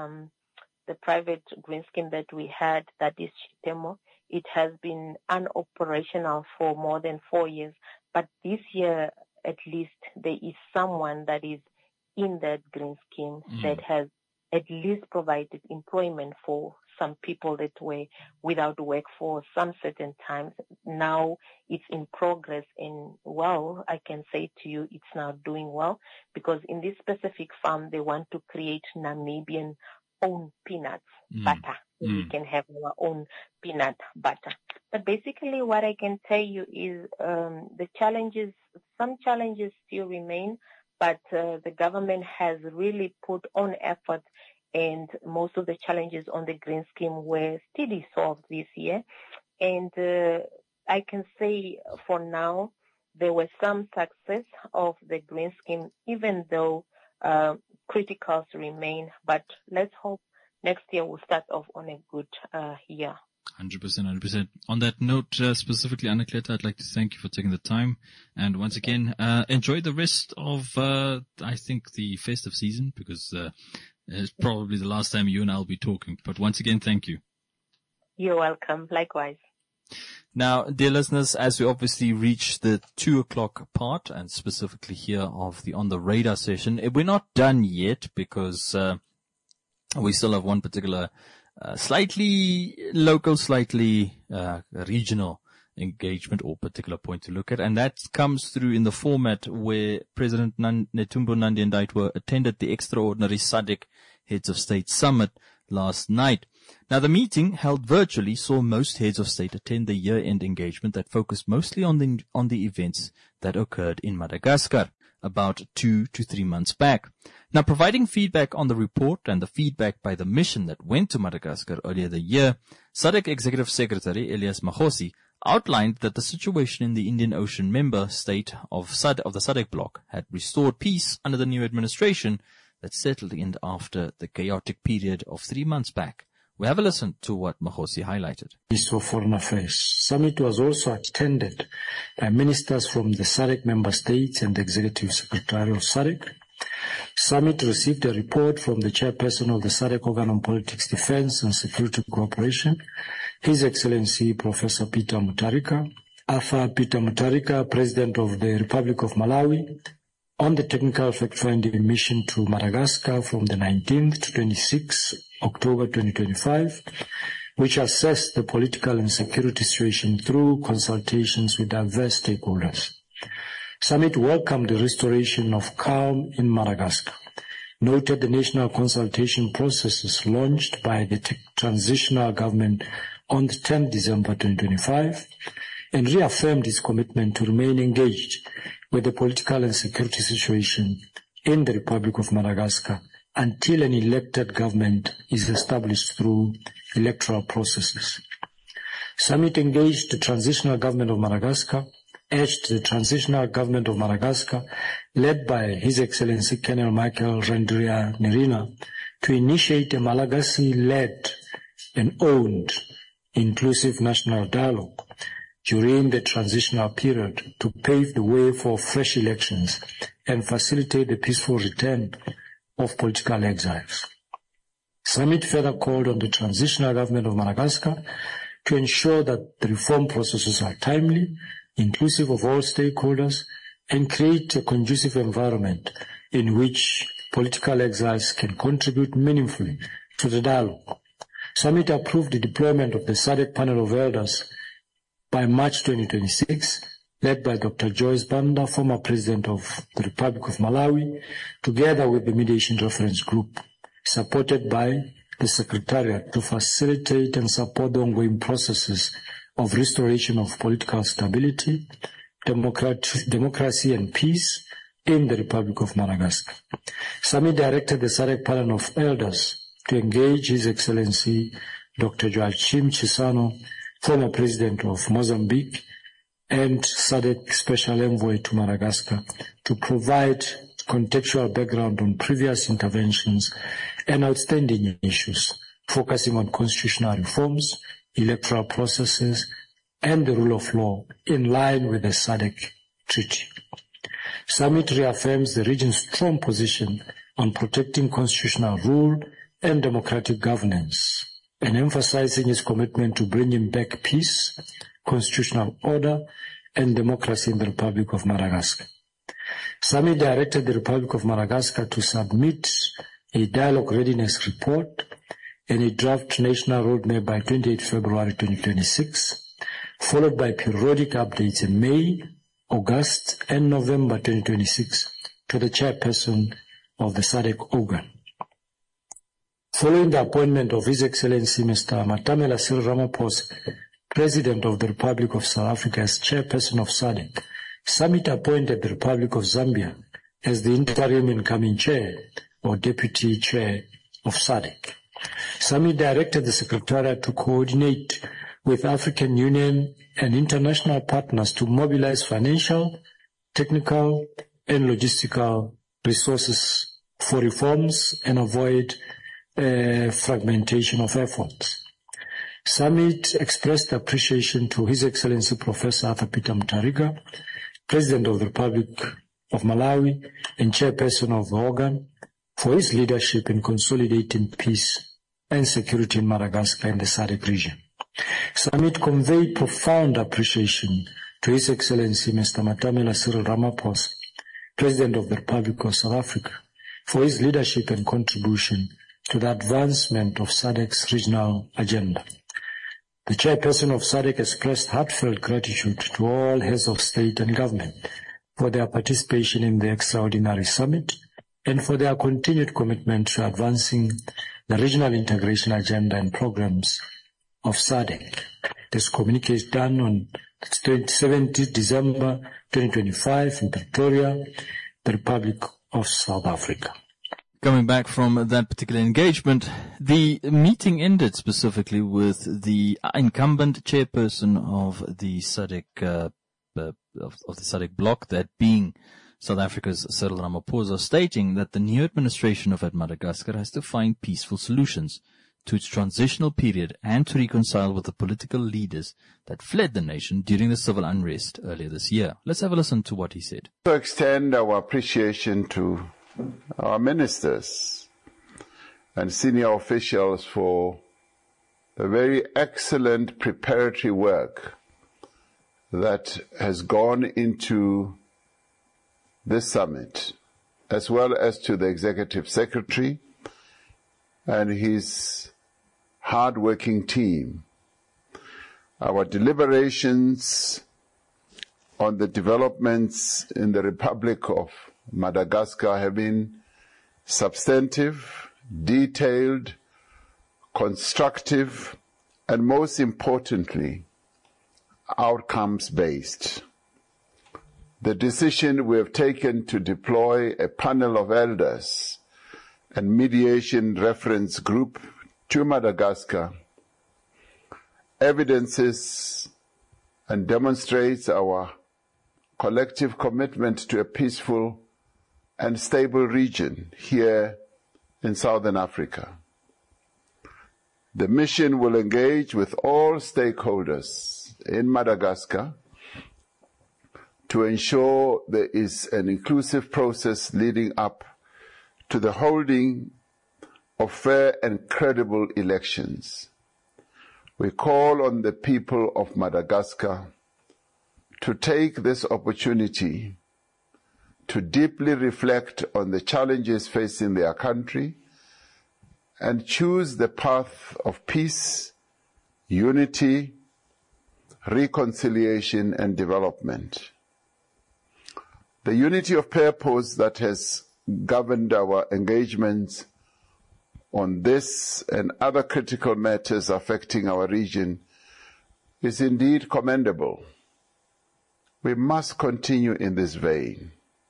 green scheme that we had, that is Chitemo, it has been unoperational for more than 4 years. But this year, at least, there is someone that is in that green scheme that has at least provided employment for some people that were without work for some certain times. Now it's in progress, and well, I can say to you it's now doing well, because in this specific farm they want to create Namibian own peanuts butter. We can have our own peanut butter. But basically what I can tell you is some challenges still remain, but the government has really put on effort, and most of the challenges on the green scheme were still solved this year. And I can say for now there was some success of the green scheme, even though criticals remain. But let's hope next year we'll start off on a good year. 100%. On that note, specifically, Anacleta, I'd like to thank you for taking the time. And once again, enjoy the rest of, I think, the festive season, because it's probably the last time you and I will be talking. But once again, thank you. You're welcome. Likewise. Now, dear listeners, as we obviously reach the 2:00 part, and specifically here of the On the Radar session, we're not done yet, because we still have one particular slightly local, slightly regional engagement or particular point to look at, and that comes through in the format where President Netumbo Nandi-Ndaitwah attended the extraordinary SADC Heads of State Summit last night. Now, the meeting, held virtually, saw most heads of state attend the year-end engagement that focused mostly on the events that occurred in Madagascar about 2 to 3 months back. Now, providing feedback on the report and the feedback by the mission that went to Madagascar earlier the year, SADC Executive Secretary Elias Magosi outlined that the situation in the Indian Ocean member state of the SADC bloc had restored peace under the new administration that settled in after the chaotic period of 3 months back. We have a listen to what Magosi highlighted. Minister of Foreign Affairs. Summit was also attended by ministers from the SADC member states and the Executive Secretary of SADC. Summit received a report from the chairperson of the SADC Organ on Politics, Defense and Security Cooperation, His Excellency Professor Peter Mutharika, Arthur Peter Mutharika, President of the Republic of Malawi, on the technical fact-finding mission to Madagascar from the 19th to 26th October 2025, which assessed the political and security situation through consultations with diverse stakeholders. Summit welcomed the restoration of calm in Madagascar, noted the national consultation processes launched by the transitional government on the 10th December 2025, and reaffirmed its commitment to remain engaged with the political and security situation in the Republic of Madagascar until an elected government is established through electoral processes. Summit engaged the transitional government of Madagascar, urged the transitional government of Madagascar, led by His Excellency Colonel Michael Randrianirina, to initiate a Malagasy-led and owned inclusive national dialogue during the transitional period to pave the way for fresh elections and facilitate the peaceful return of political exiles. Summit further called on the transitional government of Madagascar to ensure that the reform processes are timely, inclusive of all stakeholders, and create a conducive environment in which political exiles can contribute meaningfully to the dialogue. Summit approved the deployment of the SADC panel of elders by March 2026, led by Dr. Joyce Banda, former president of the Republic of Malawi, together with the Mediation Reference Group, supported by the Secretariat, to facilitate and support the ongoing processes of restoration of political stability, democracy and peace in the Republic of Madagascar. Summit directed the SADC panel of elders to engage His Excellency Dr. Joachim Chissano, former president of Mozambique, and SADC Special Envoy to Madagascar to provide contextual background on previous interventions and outstanding issues, focusing on constitutional reforms, electoral processes, and the rule of law in line with the SADC Treaty. Summit reaffirms the region's strong position on protecting constitutional rule and democratic governance, and emphasizing its commitment to bringing back peace, constitutional order, and democracy in the Republic of Madagascar. Summit directed the Republic of Madagascar to submit a dialogue readiness report and a draft national roadmap by 28 February 2026, followed by periodic updates in May, August, and November 2026 to the chairperson of the SADC organ. Following the appointment of His Excellency Mr. Matamela Cyril Ramaphosa, President of the Republic of South Africa, as chairperson of SADC, Summit appointed the Republic of Zambia as the interim incoming chair or deputy chair of SADC. Summit directed the Secretariat to coordinate with African Union and international partners to mobilize financial, technical, and logistical resources for reforms and avoid fragmentation of efforts. Summit expressed appreciation to His Excellency Professor Arthur Peter Mutharika, President of the Republic of Malawi and chairperson of the organ, for his leadership in consolidating peace and security in Madagascar and the SADC region. Summit conveyed profound appreciation to His Excellency Mr. Matamela Cyril Ramaphosa, President of the Republic of South Africa, for his leadership and contribution to the advancement of SADC's regional agenda. The chairperson of SADC expressed heartfelt gratitude to all heads of state and government for their participation in the extraordinary summit and for their continued commitment to advancing the regional integration agenda and programs of SADC. This communique is done on 17 December 2025 in Pretoria, the Republic of South Africa. Coming back from that particular engagement, the meeting ended specifically with the incumbent chairperson of the SADC of the SADC bloc, that being South Africa's Cyril Ramaphosa, stating that the new administration of Madagascar has to find peaceful solutions to its transitional period and to reconcile with the political leaders that fled the nation during the civil unrest earlier this year. Let's have a listen to what he said. To extend our appreciation to our ministers and senior officials for the very excellent preparatory work that has gone into this summit, as well as to the Executive Secretary and his hard-working team. Our deliberations on the developments in the Republic of Madagascar have been substantive, detailed, constructive, and most importantly, outcomes-based. The decision we have taken to deploy a panel of elders and mediation reference group to Madagascar evidences and demonstrates our collective commitment to a peaceful and stable region here in Southern Africa. The mission will engage with all stakeholders in Madagascar to ensure there is an inclusive process leading up to the holding of fair and credible elections. We call on the people of Madagascar to take this opportunity to deeply reflect on the challenges facing their country and choose the path of peace, unity, reconciliation, and development. The unity of purpose that has governed our engagements on this and other critical matters affecting our region is indeed commendable. We must continue in this vein.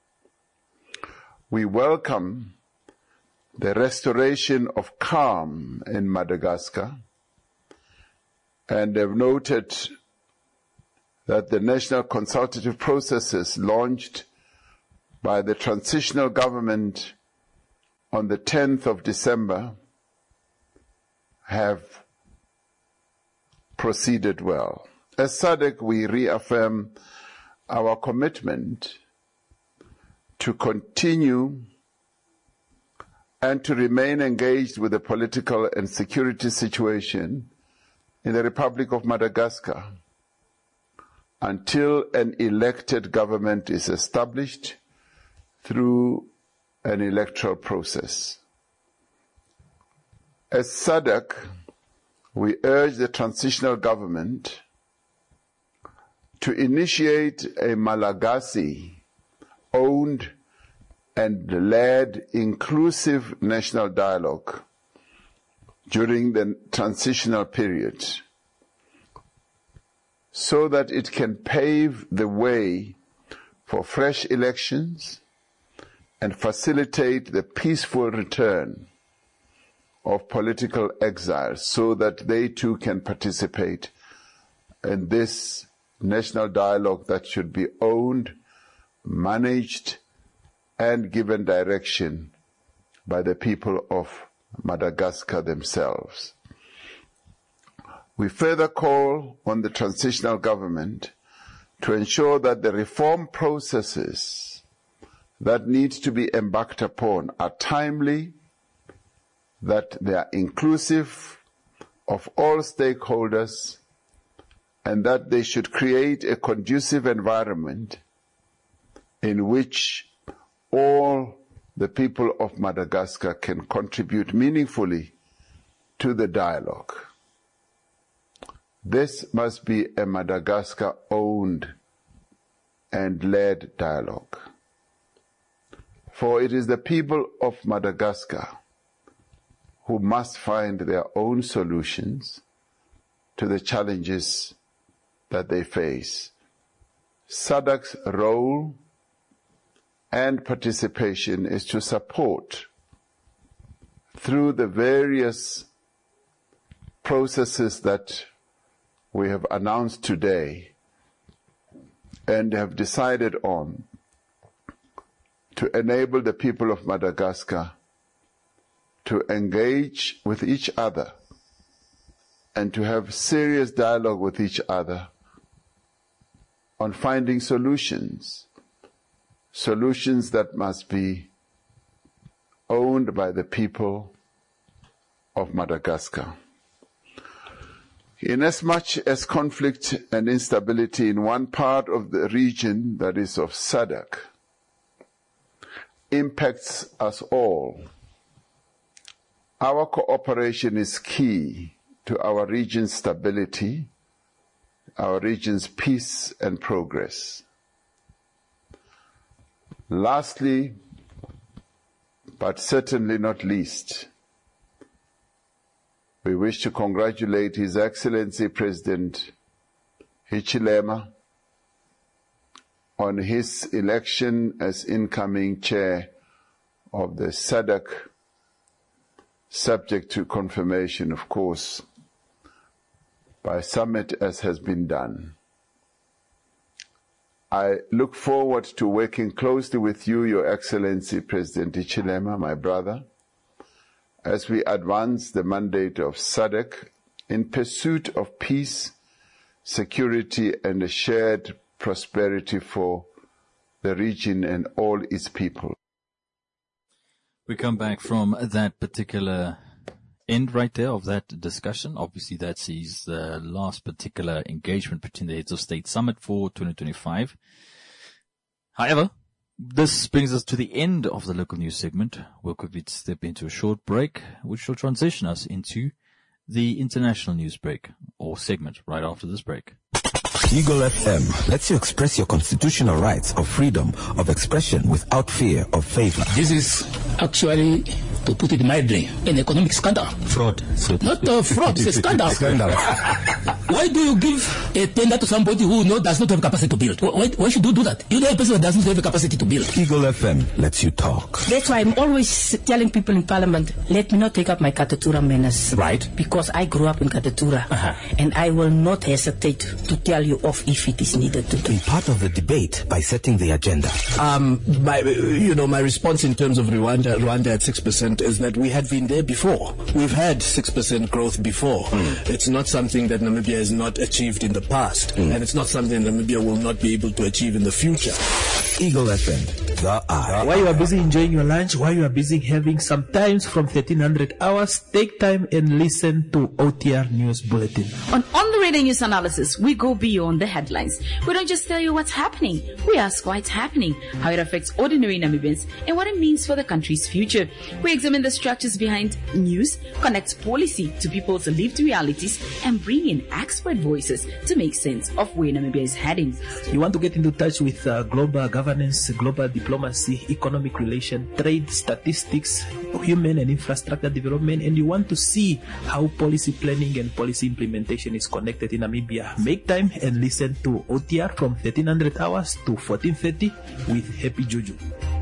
We welcome the restoration of calm in Madagascar and have noted that the national consultative processes launched by the transitional government on the 10th of December have proceeded well. As SADC, we reaffirm our commitment to continue and to remain engaged with the political and security situation in the Republic of Madagascar until an elected government is established through an electoral process. As SADC, we urge the transitional government to initiate a Malagasy-owned and led inclusive national dialogue during the transitional period, so that it can pave the way for fresh elections and facilitate the peaceful return of political exiles, so that they too can participate in this national dialogue that should be owned, managed, and given direction by the people of Madagascar themselves. We further call on the transitional government to ensure that the reform processes that need to be embarked upon are timely, that they are inclusive of all stakeholders, and that they should create a conducive environment in which all the people of Madagascar can contribute meaningfully to the dialogue. This must be a Madagascar-owned and led dialogue. For it is the people of Madagascar who must find their own solutions to the challenges that they face. SADC's role and participation is to support, through the various processes that we have announced today and have decided on, to enable the people of Madagascar to engage with each other and to have serious dialogue with each other on finding solutions that must be owned by the people of Madagascar. Inasmuch as conflict and instability in one part of the region, that is of SADC, impacts us all, our cooperation is key to our region's stability, our region's peace and progress. Lastly, but certainly not least, we wish to congratulate His Excellency President Hichilema on his election as incoming chair of the SADC, subject to confirmation, of course, by summit as has been done. I look forward to working closely with you, Your Excellency President Hichilema, my brother, as we advance the mandate of SADC in pursuit of peace, security, and a shared prosperity for the region and all its people. We come back from that particular end right there of that discussion. Obviously, that's his last particular engagement between the heads of state summit for 2025. However, this brings us to the end of the local news segment. We'll quickly step into a short break, which will transition us into the international news break or segment right after this break. Eagle FM lets you express your constitutional rights of freedom of expression without fear of favor. This is actually to put it mildly, an economic scandal. Fraud. Not fraud, it's a scandal. Why do you give a tender to somebody who does not have capacity to build? Why should you do that? You know a person that does not have a capacity to build. Eagle FM lets you talk. That's why I'm always telling people in Parliament, let me not take up my Katatura menace. Right. Because I grew up in Katatura. And I will not hesitate to tell you off if it is needed to Be part of the debate by setting the agenda. My response in terms of Rwanda at 6% is that we had been there before. We've had 6% growth before. It's not something that Namibia has not achieved in the past. And it's not something Namibia will not be able to achieve in the future. Eagle FM, the eye. While you are busy enjoying your lunch, while you are busy having some times from 1300 hours, take time and listen to OTR News Bulletin. On the Radar News Analysis, we go beyond the headlines. We don't just tell you what's happening. We ask why it's happening, how it affects ordinary Namibians, and what it means for the country's future. We examine the structures behind news, connect policy to people's lived realities, and bring in expert voices to make sense of where Namibia is heading. You want to get into touch with global governance, global diplomacy, economic relation, trade, statistics, human and infrastructure development, and you want to see how policy planning and policy implementation is connected in Namibia. Make time and listen to OTR from 1300 hours to 14:30 with Happy Juju.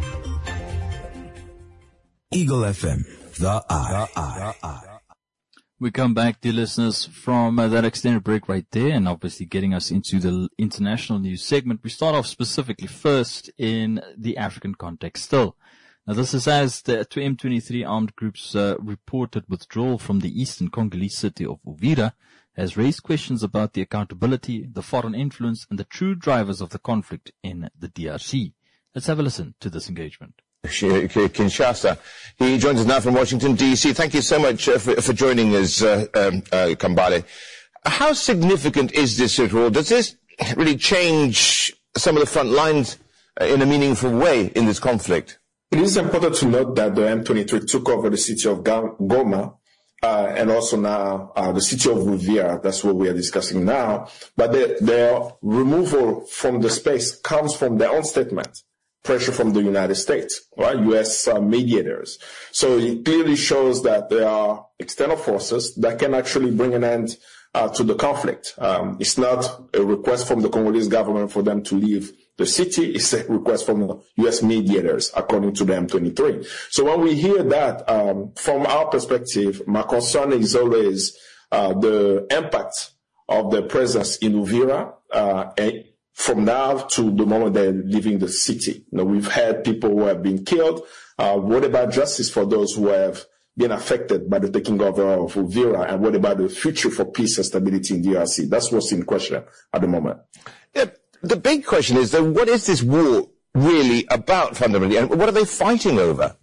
Eagle FM, the eye. We come back, dear listeners, from that extended break right there, and obviously getting us into the international news segment. We start off specifically first in the African context still. Now, this is as the M23 armed groups reported withdrawal from the eastern Congolese city of Uvira has raised questions about the accountability, the foreign influence, and the true drivers of the conflict in the DRC. Let's have a listen to this engagement. Kinshasa. He joins us now from Washington, D.C. Thank you so much for joining us, Kambale. How significant is this withdrawal? Does this really change some of the front lines in a meaningful way in this conflict? It is important to note that the M23 took over the city of Goma and also now the city of Uvira. That's what we are discussing now. But their removal from the space comes from their own statement. Pressure from the United States, right? U.S. mediators. So it clearly shows that there are external forces that can actually bring an end to the conflict. It's not a request from the Congolese government for them to leave the city. It's a request from the U.S. mediators, according to the M23. So when we hear that, from our perspective, my concern is always the impact of the presence in Uvira, from now to the moment they're leaving the city. We've had people who have been killed. What about justice for those who have been affected by the taking over of Uvira? And what about the future for peace and stability in DRC? That's what's in question at the moment. Yeah, the big question is, though, what is this war really about fundamentally? And what are they fighting over?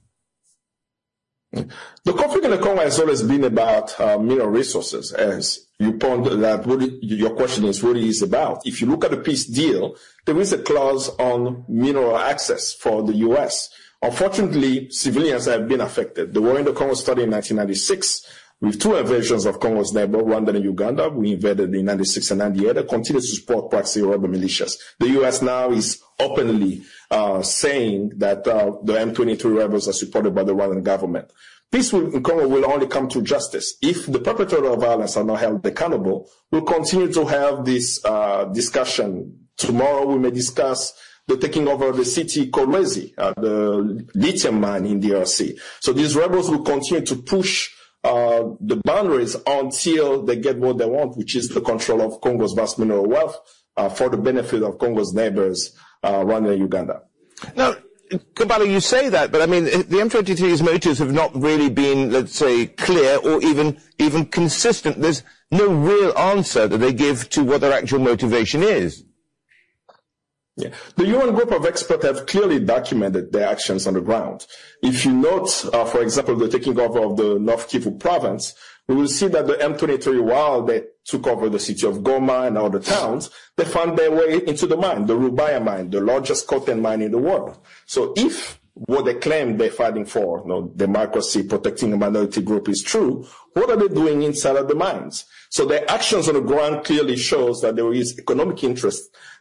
The conflict in the Congo has always been about mineral resources, as you pointed that your question is what it is about. If you look at the peace deal, there is a clause on mineral access for the U.S. Unfortunately, civilians have been affected. The war in the Congo started in 1996 with two invasions of Congo's neighbor, Rwanda and Uganda. We invaded in 96 and 98 and continue to support proxy rebel militias. The U.S. now is openly saying that the M23 rebels are supported by the Rwandan government. Peace in Congo will only come through justice. If the perpetrators of violence are not held accountable, we'll continue to have this discussion. Tomorrow we may discuss the taking over of the city Kolwezi, the lithium mine in DRC. So these rebels will continue to push the boundaries until they get what they want, which is the control of Congo's vast mineral wealth for the benefit of Congo's neighbors, Rwanda and Uganda. Now, Kambale, you say that, but I mean, the M23's motives have not really been, let's say, clear or even consistent. There's no real answer that they give to what their actual motivation is. Yeah. The UN group of experts have clearly documented their actions on the ground. If you note, for example, the taking over of the North Kivu province, we will see that the M23, while they took over the city of Goma and other towns, they found their way into the mine, the Rubaya mine, the largest coltan mine in the world. So if what they claim they're fighting for, democracy, protecting a minority group is true, what are they doing inside of the mines? So their actions on the ground clearly shows that there is economic interest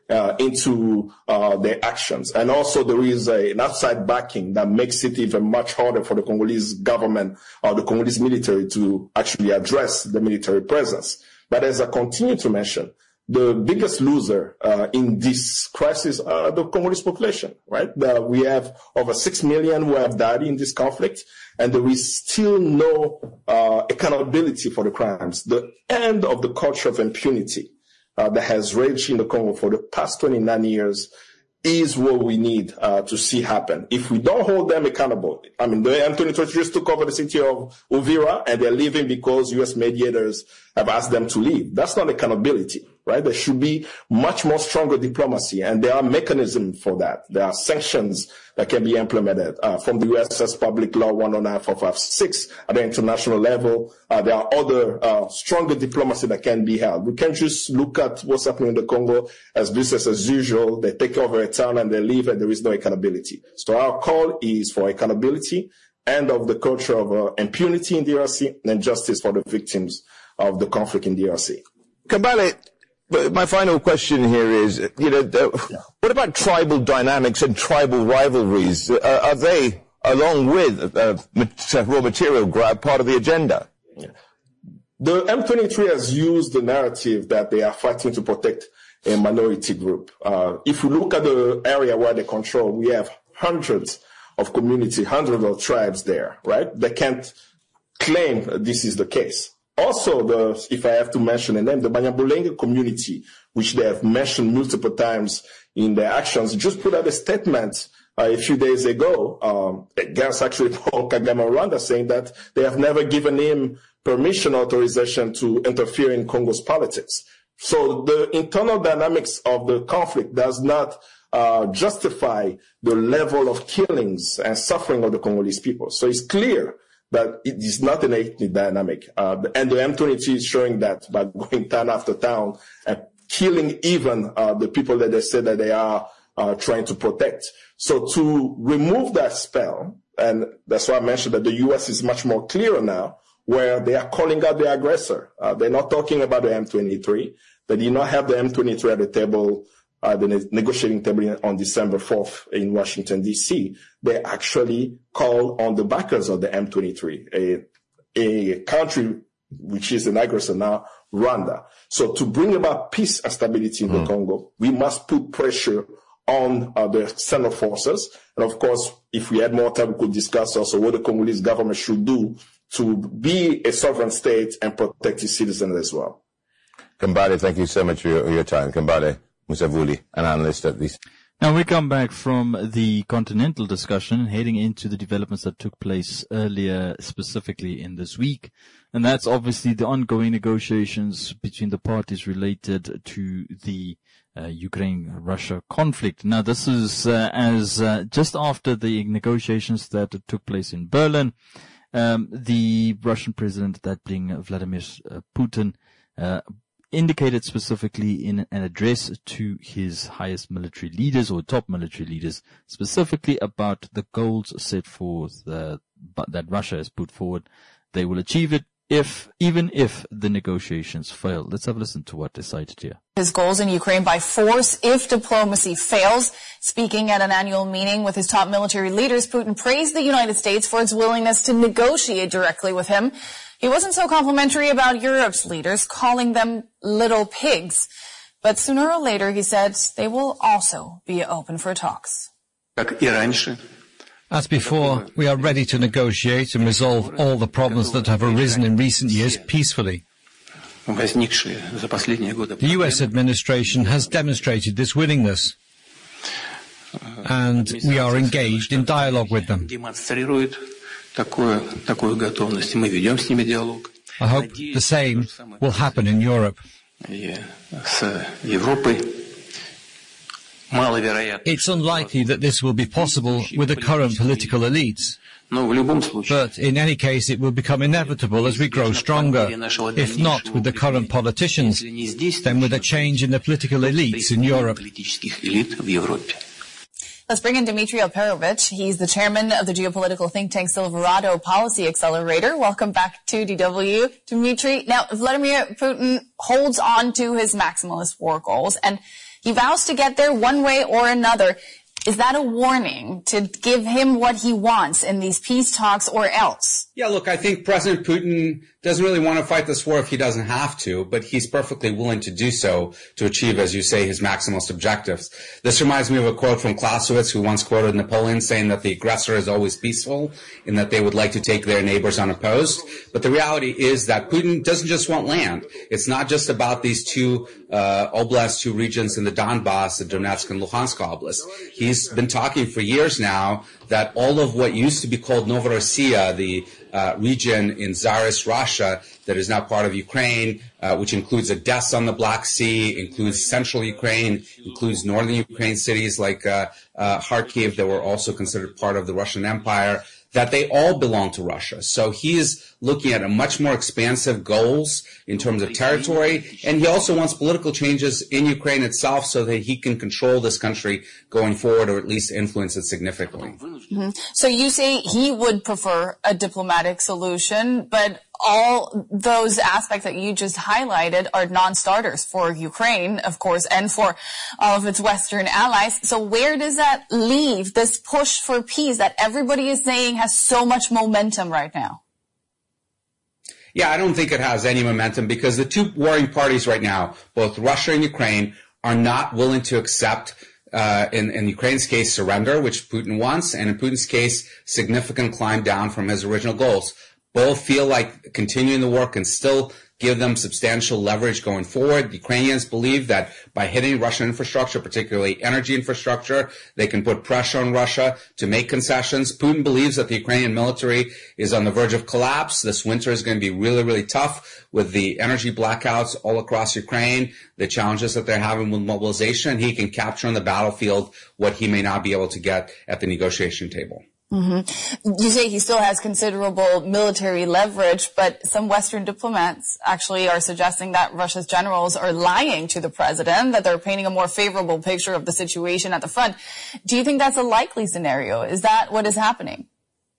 into their actions. And also there is an outside backing that makes it even much harder for the Congolese government or the Congolese military to actually address the military presence. But as I continue to mention, the biggest loser in this crisis are the Congolese population, right? We have over 6 million who have died in this conflict, and there is still no accountability for the crimes. The end of the culture of impunity that has raged in the Congo for the past 29 years is what we need to see happen. If we don't hold them accountable, I mean, the M23 just took over the city of Uvira, and they're leaving because U.S. mediators have asked them to leave. That's not accountability, right? There should be much more stronger diplomacy, and there are mechanisms for that. There are sanctions that can be implemented from the USS Public Law 109456 at the international level. There are other stronger diplomacy that can be held. We can't just look at what's happening in the Congo as business as usual. They take over a town and they leave, and there is no accountability. So our call is for accountability, end of the culture of impunity in DRC, and justice for the victims of the conflict in DRC. Kambale, my final question here is, what about tribal dynamics and tribal rivalries? Are they, along with raw material grab, part of the agenda? The M23 has used the narrative that they are fighting to protect a minority group. If you look at the area where they control, we have hundreds of communities, hundreds of tribes there, right? They can't claim this is the case. Also, if I have to mention a name, the Banyabulenge community, which they have mentioned multiple times in their actions, just put out a statement a few days ago against actually Paul Kagame of Rwanda, saying that they have never given him permission, authorization to interfere in Congo's politics. So the internal dynamics of the conflict does not justify the level of killings and suffering of the Congolese people. So it's clear that it is not an ethnic dynamic. And the M23 is showing that by going town after town and killing even the people that they say that they are trying to protect. So to remove that spell, and that's why I mentioned that the U.S. is much more clearer now, where they are calling out the aggressor. They're not talking about the M23. They did not have the M23 at the table, the negotiating table on December 4th in Washington, D.C. They actually call on the backers of the M23, a country which is an aggressor now, Rwanda. So to bring about peace and stability in the Congo, we must put pressure on the external forces. And of course, if we had more time, we could discuss also what the Congolese government should do to be a sovereign state and protect its citizens as well. Kambale, thank you so much for your time. Kambale Musavuli, an analyst at least. Now we come back from the continental discussion, heading into the developments that took place earlier, specifically in this week. And that's obviously the ongoing negotiations between the parties related to the Ukraine-Russia conflict. Now this is just after the negotiations that took place in Berlin, the Russian president, that being Vladimir Putin, indicated specifically in an address to his highest military leaders or top military leaders, specifically about the goals set forth that Russia has put forward. They will achieve it even if the negotiations fail. Let's have a listen to what they cited here. His goals in Ukraine by force if diplomacy fails. Speaking at an annual meeting with his top military leaders, Putin praised the United States for its willingness to negotiate directly with him. He wasn't so complimentary about Europe's leaders, calling them little pigs. But sooner or later, he said, they will also be open for talks. As before, we are ready to negotiate and resolve all the problems that have arisen in recent years peacefully. The U.S. administration has demonstrated this willingness, and we are engaged in dialogue with them. I hope the same will happen in Europe. It's unlikely that this will be possible with the current political elites. But in any case, it will become inevitable as we grow stronger. If not with the current politicians, then with a change in the political elites in Europe. Let's bring in Dmitry Alperovich. He's the chairman of the geopolitical think tank Silverado Policy Accelerator. Welcome back to DW, Dmitry. Now, Vladimir Putin holds on to his maximalist war goals, and He vows to get there one way or another. Is that a warning to give him what he wants in these peace talks or else? Yeah, look, I think President Putin doesn't really want to fight this war if he doesn't have to, but he's perfectly willing to do so to achieve, as you say, his maximalist objectives. This reminds me of a quote from Clausewitz, who once quoted Napoleon saying that the aggressor is always peaceful and that they would like to take their neighbors unopposed. But the reality is that Putin doesn't just want land. It's not just about these two oblasts, two regions in the Donbass, the Donetsk and Luhansk Oblast. He's been talking for years now that all of what used to be called Novorossiya, the region in Tsarist Russia that is now part of Ukraine, which includes Odessa on the Black Sea, includes central Ukraine, includes northern Ukraine cities like Kharkiv that were also considered part of the Russian Empire, that they all belong to Russia. So he is looking at a much more expansive goals in terms of territory, and he also wants political changes in Ukraine itself so that he can control this country going forward, or at least influence it significantly. Mm-hmm. So you say he would prefer a diplomatic solution, but all those aspects that you just highlighted are non-starters for Ukraine, of course, and for all of its Western allies. So where does that leave this push for peace that everybody is saying has so much momentum right now? Yeah, I don't think it has any momentum because the two warring parties right now, both Russia and Ukraine, are not willing to accept in Ukraine's case, surrender, which Putin wants, and in Putin's case, significant climb down from his original goals. Both feel like continuing the war can still give them substantial leverage going forward. The Ukrainians believe that by hitting Russian infrastructure, particularly energy infrastructure, they can put pressure on Russia to make concessions. Putin believes that the Ukrainian military is on the verge of collapse. This winter is going to be really, really tough with the energy blackouts all across Ukraine, the challenges that they're having with mobilization. He can capture on the battlefield what he may not be able to get at the negotiation table. Mm-hmm. You say he still has considerable military leverage, but some Western diplomats actually are suggesting that Russia's generals are lying to the president, that they're painting a more favorable picture of the situation at the front. Do you think that's a likely scenario? Is that what is happening?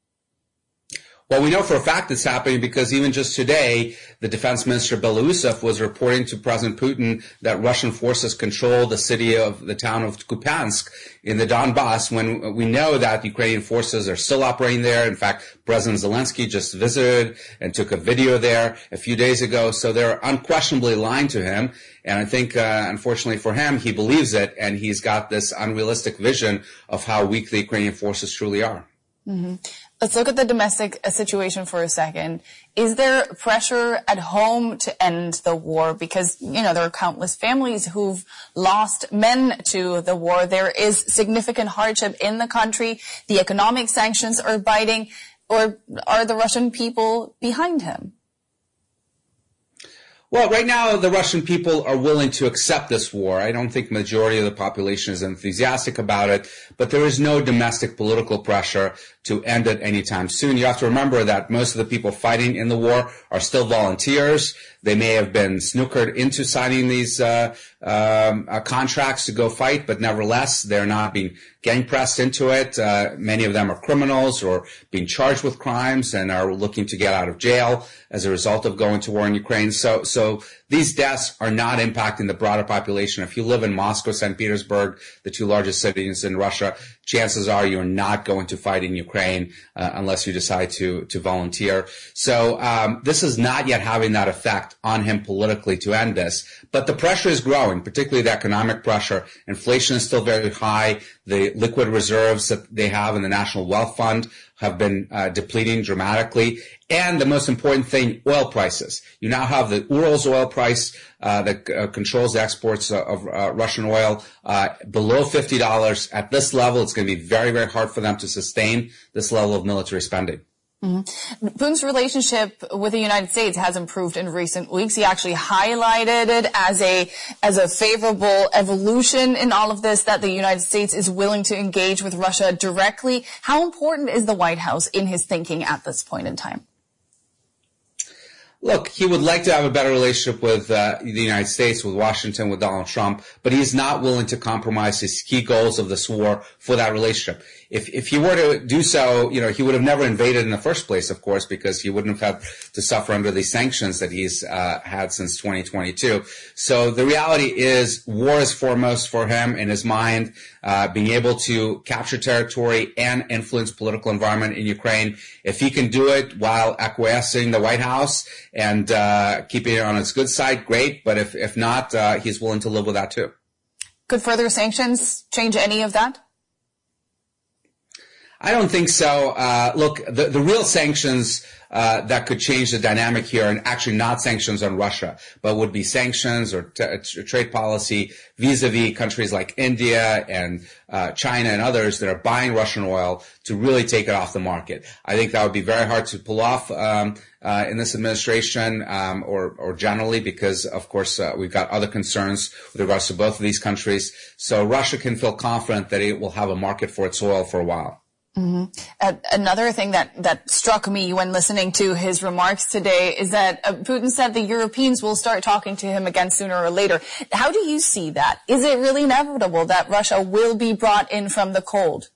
Well, we know for a fact it's happening because even just today, the defense minister Belousov was reporting to President Putin that Russian forces control the town of Kupiansk in the Donbass, when we know that Ukrainian forces are still operating there. In fact, President Zelensky just visited and took a video there a few days ago. So they're unquestionably lying to him. And I think, unfortunately for him, he believes it, and he's got this unrealistic vision of how weak the Ukrainian forces truly are. Mm-hmm. Let's look at the domestic situation for a second. Is there pressure at home to end the war? Because, there are countless families who've lost men to the war. There is significant hardship in the country. The economic sanctions are biting. Or are the Russian people behind him? Well, right now, the Russian people are willing to accept this war. I don't think the majority of the population is enthusiastic about it, but there is no domestic political pressure to end it anytime soon. You have to remember that most of the people fighting in the war are still volunteers. They may have been snookered into signing these contracts to go fight, but nevertheless, they're not being gang pressed into it. Many of them are criminals or being charged with crimes and are looking to get out of jail as a result of going to war in Ukraine. So these deaths are not impacting the broader population. If you live in Moscow, St. Petersburg, the two largest cities in Russia, chances are you're not going to fight in Ukraine unless you decide to volunteer. So this is not yet having that effect on him politically to end this. But the pressure is growing, particularly the economic pressure. Inflation is still very high. The liquid reserves that they have in the National Wealth Fund have been depleting dramatically. And the most important thing, oil prices. You now have the Urals oil price that controls the exports of Russian oil below $50. At this level, it's going to be very, very hard for them to sustain this level of military spending. Mm-hmm. Putin's relationship with the United States has improved in recent weeks. He actually highlighted it as a favorable evolution in all of this, that the United States is willing to engage with Russia directly. How important is the White House in his thinking at this point in time? Look, he would like to have a better relationship with the United States, with Washington, with Donald Trump, but he's not willing to compromise his key goals of this war for that relationship. if he were to do so, he would have never invaded in the first place, of course, because he wouldn't have had to suffer under these sanctions that he's had since 2022. So the reality is war is foremost for him in his mind. Being able to capture territory and influence political environment in Ukraine. If he can do it while acquiescing the White House and keeping it on its good side, great. But if not, he's willing to live with that too. Could further sanctions change any of that? I don't think so. Look, the real sanctions that could change the dynamic here, and actually not sanctions on Russia, but would be sanctions or trade policy vis-a-vis countries like India and China and others that are buying Russian oil to really take it off the market. I think that would be very hard to pull off in this administration or generally, because, of course, we've got other concerns with regards to both of these countries. So Russia can feel confident that it will have a market for its oil for a while. Mm-hmm. Another thing that struck me when listening to his remarks today is that Putin said the Europeans will start talking to him again sooner or later. How do you see that? Is it really inevitable that Russia will be brought in from the cold?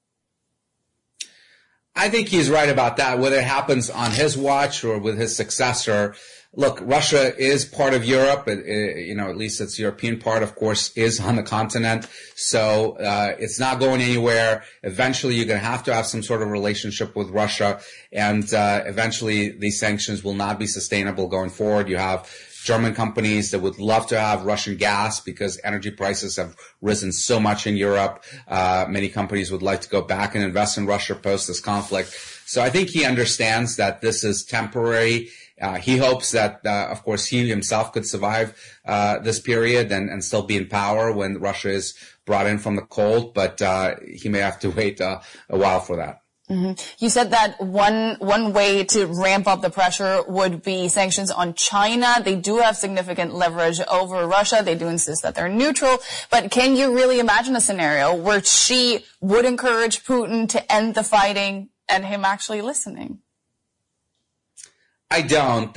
I think he's right about that. Whether it happens on his watch or with his successor, look, Russia is part of Europe. At least its European part, of course, is on the continent. So it's not going anywhere. Eventually, you're going to have some sort of relationship with Russia. And eventually, these sanctions will not be sustainable going forward. You have German companies that would love to have Russian gas because energy prices have risen so much in Europe. Many companies would like to go back and invest in Russia post this conflict. So I think he understands that this is temporary. He hopes that, of course, he himself could survive this period and still be in power when Russia is brought in from the cold, but he may have to wait a while for that. Mm-hmm. You said that one way to ramp up the pressure would be sanctions on China. They do have significant leverage over Russia. They do insist that they're neutral. But can you really imagine a scenario where Xi would encourage Putin to end the fighting and him actually listening? I don't.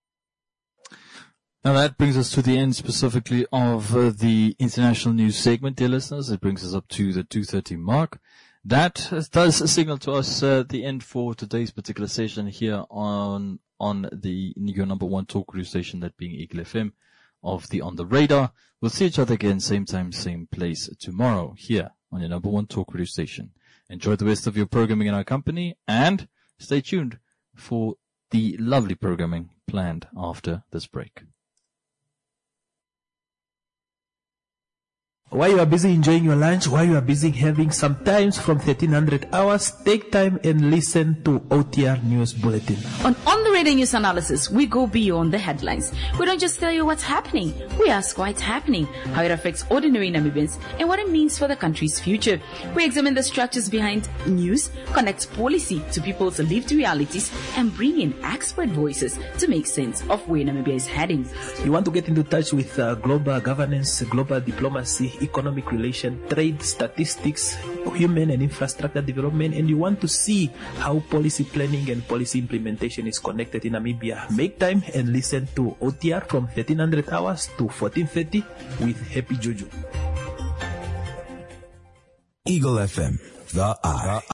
Now that brings us to the end specifically of the international news segment, dear listeners. It brings us up to the 2:30 mark. That does signal to us the end for today's particular session here on the your number one talk radio station, that being Eagle FM of the On the Radar. We'll see each other again, same time, same place tomorrow here on your number one talk radio station. Enjoy the rest of your programming in our company and stay tuned for the lovely programming planned after this break. While you are busy enjoying your lunch, while you are busy having some times from 1300 hours, take time and listen to OTR News Bulletin. On the Radio News Analysis, we go beyond the headlines. We don't just tell you what's happening. We ask why it's happening, how it affects ordinary Namibians, and what it means for the country's future. We examine the structures behind news, connect policy to people's lived realities, and bring in expert voices to make sense of where Namibia is heading. You want to get into touch with global governance, global diplomacy, economic relation, trade, statistics, human and infrastructure development, and you want to see how policy planning and policy implementation is connected in Namibia, make time and listen to OTR from 1300 hours to 14:30 with Happy Juju. Eagle FM, the eye.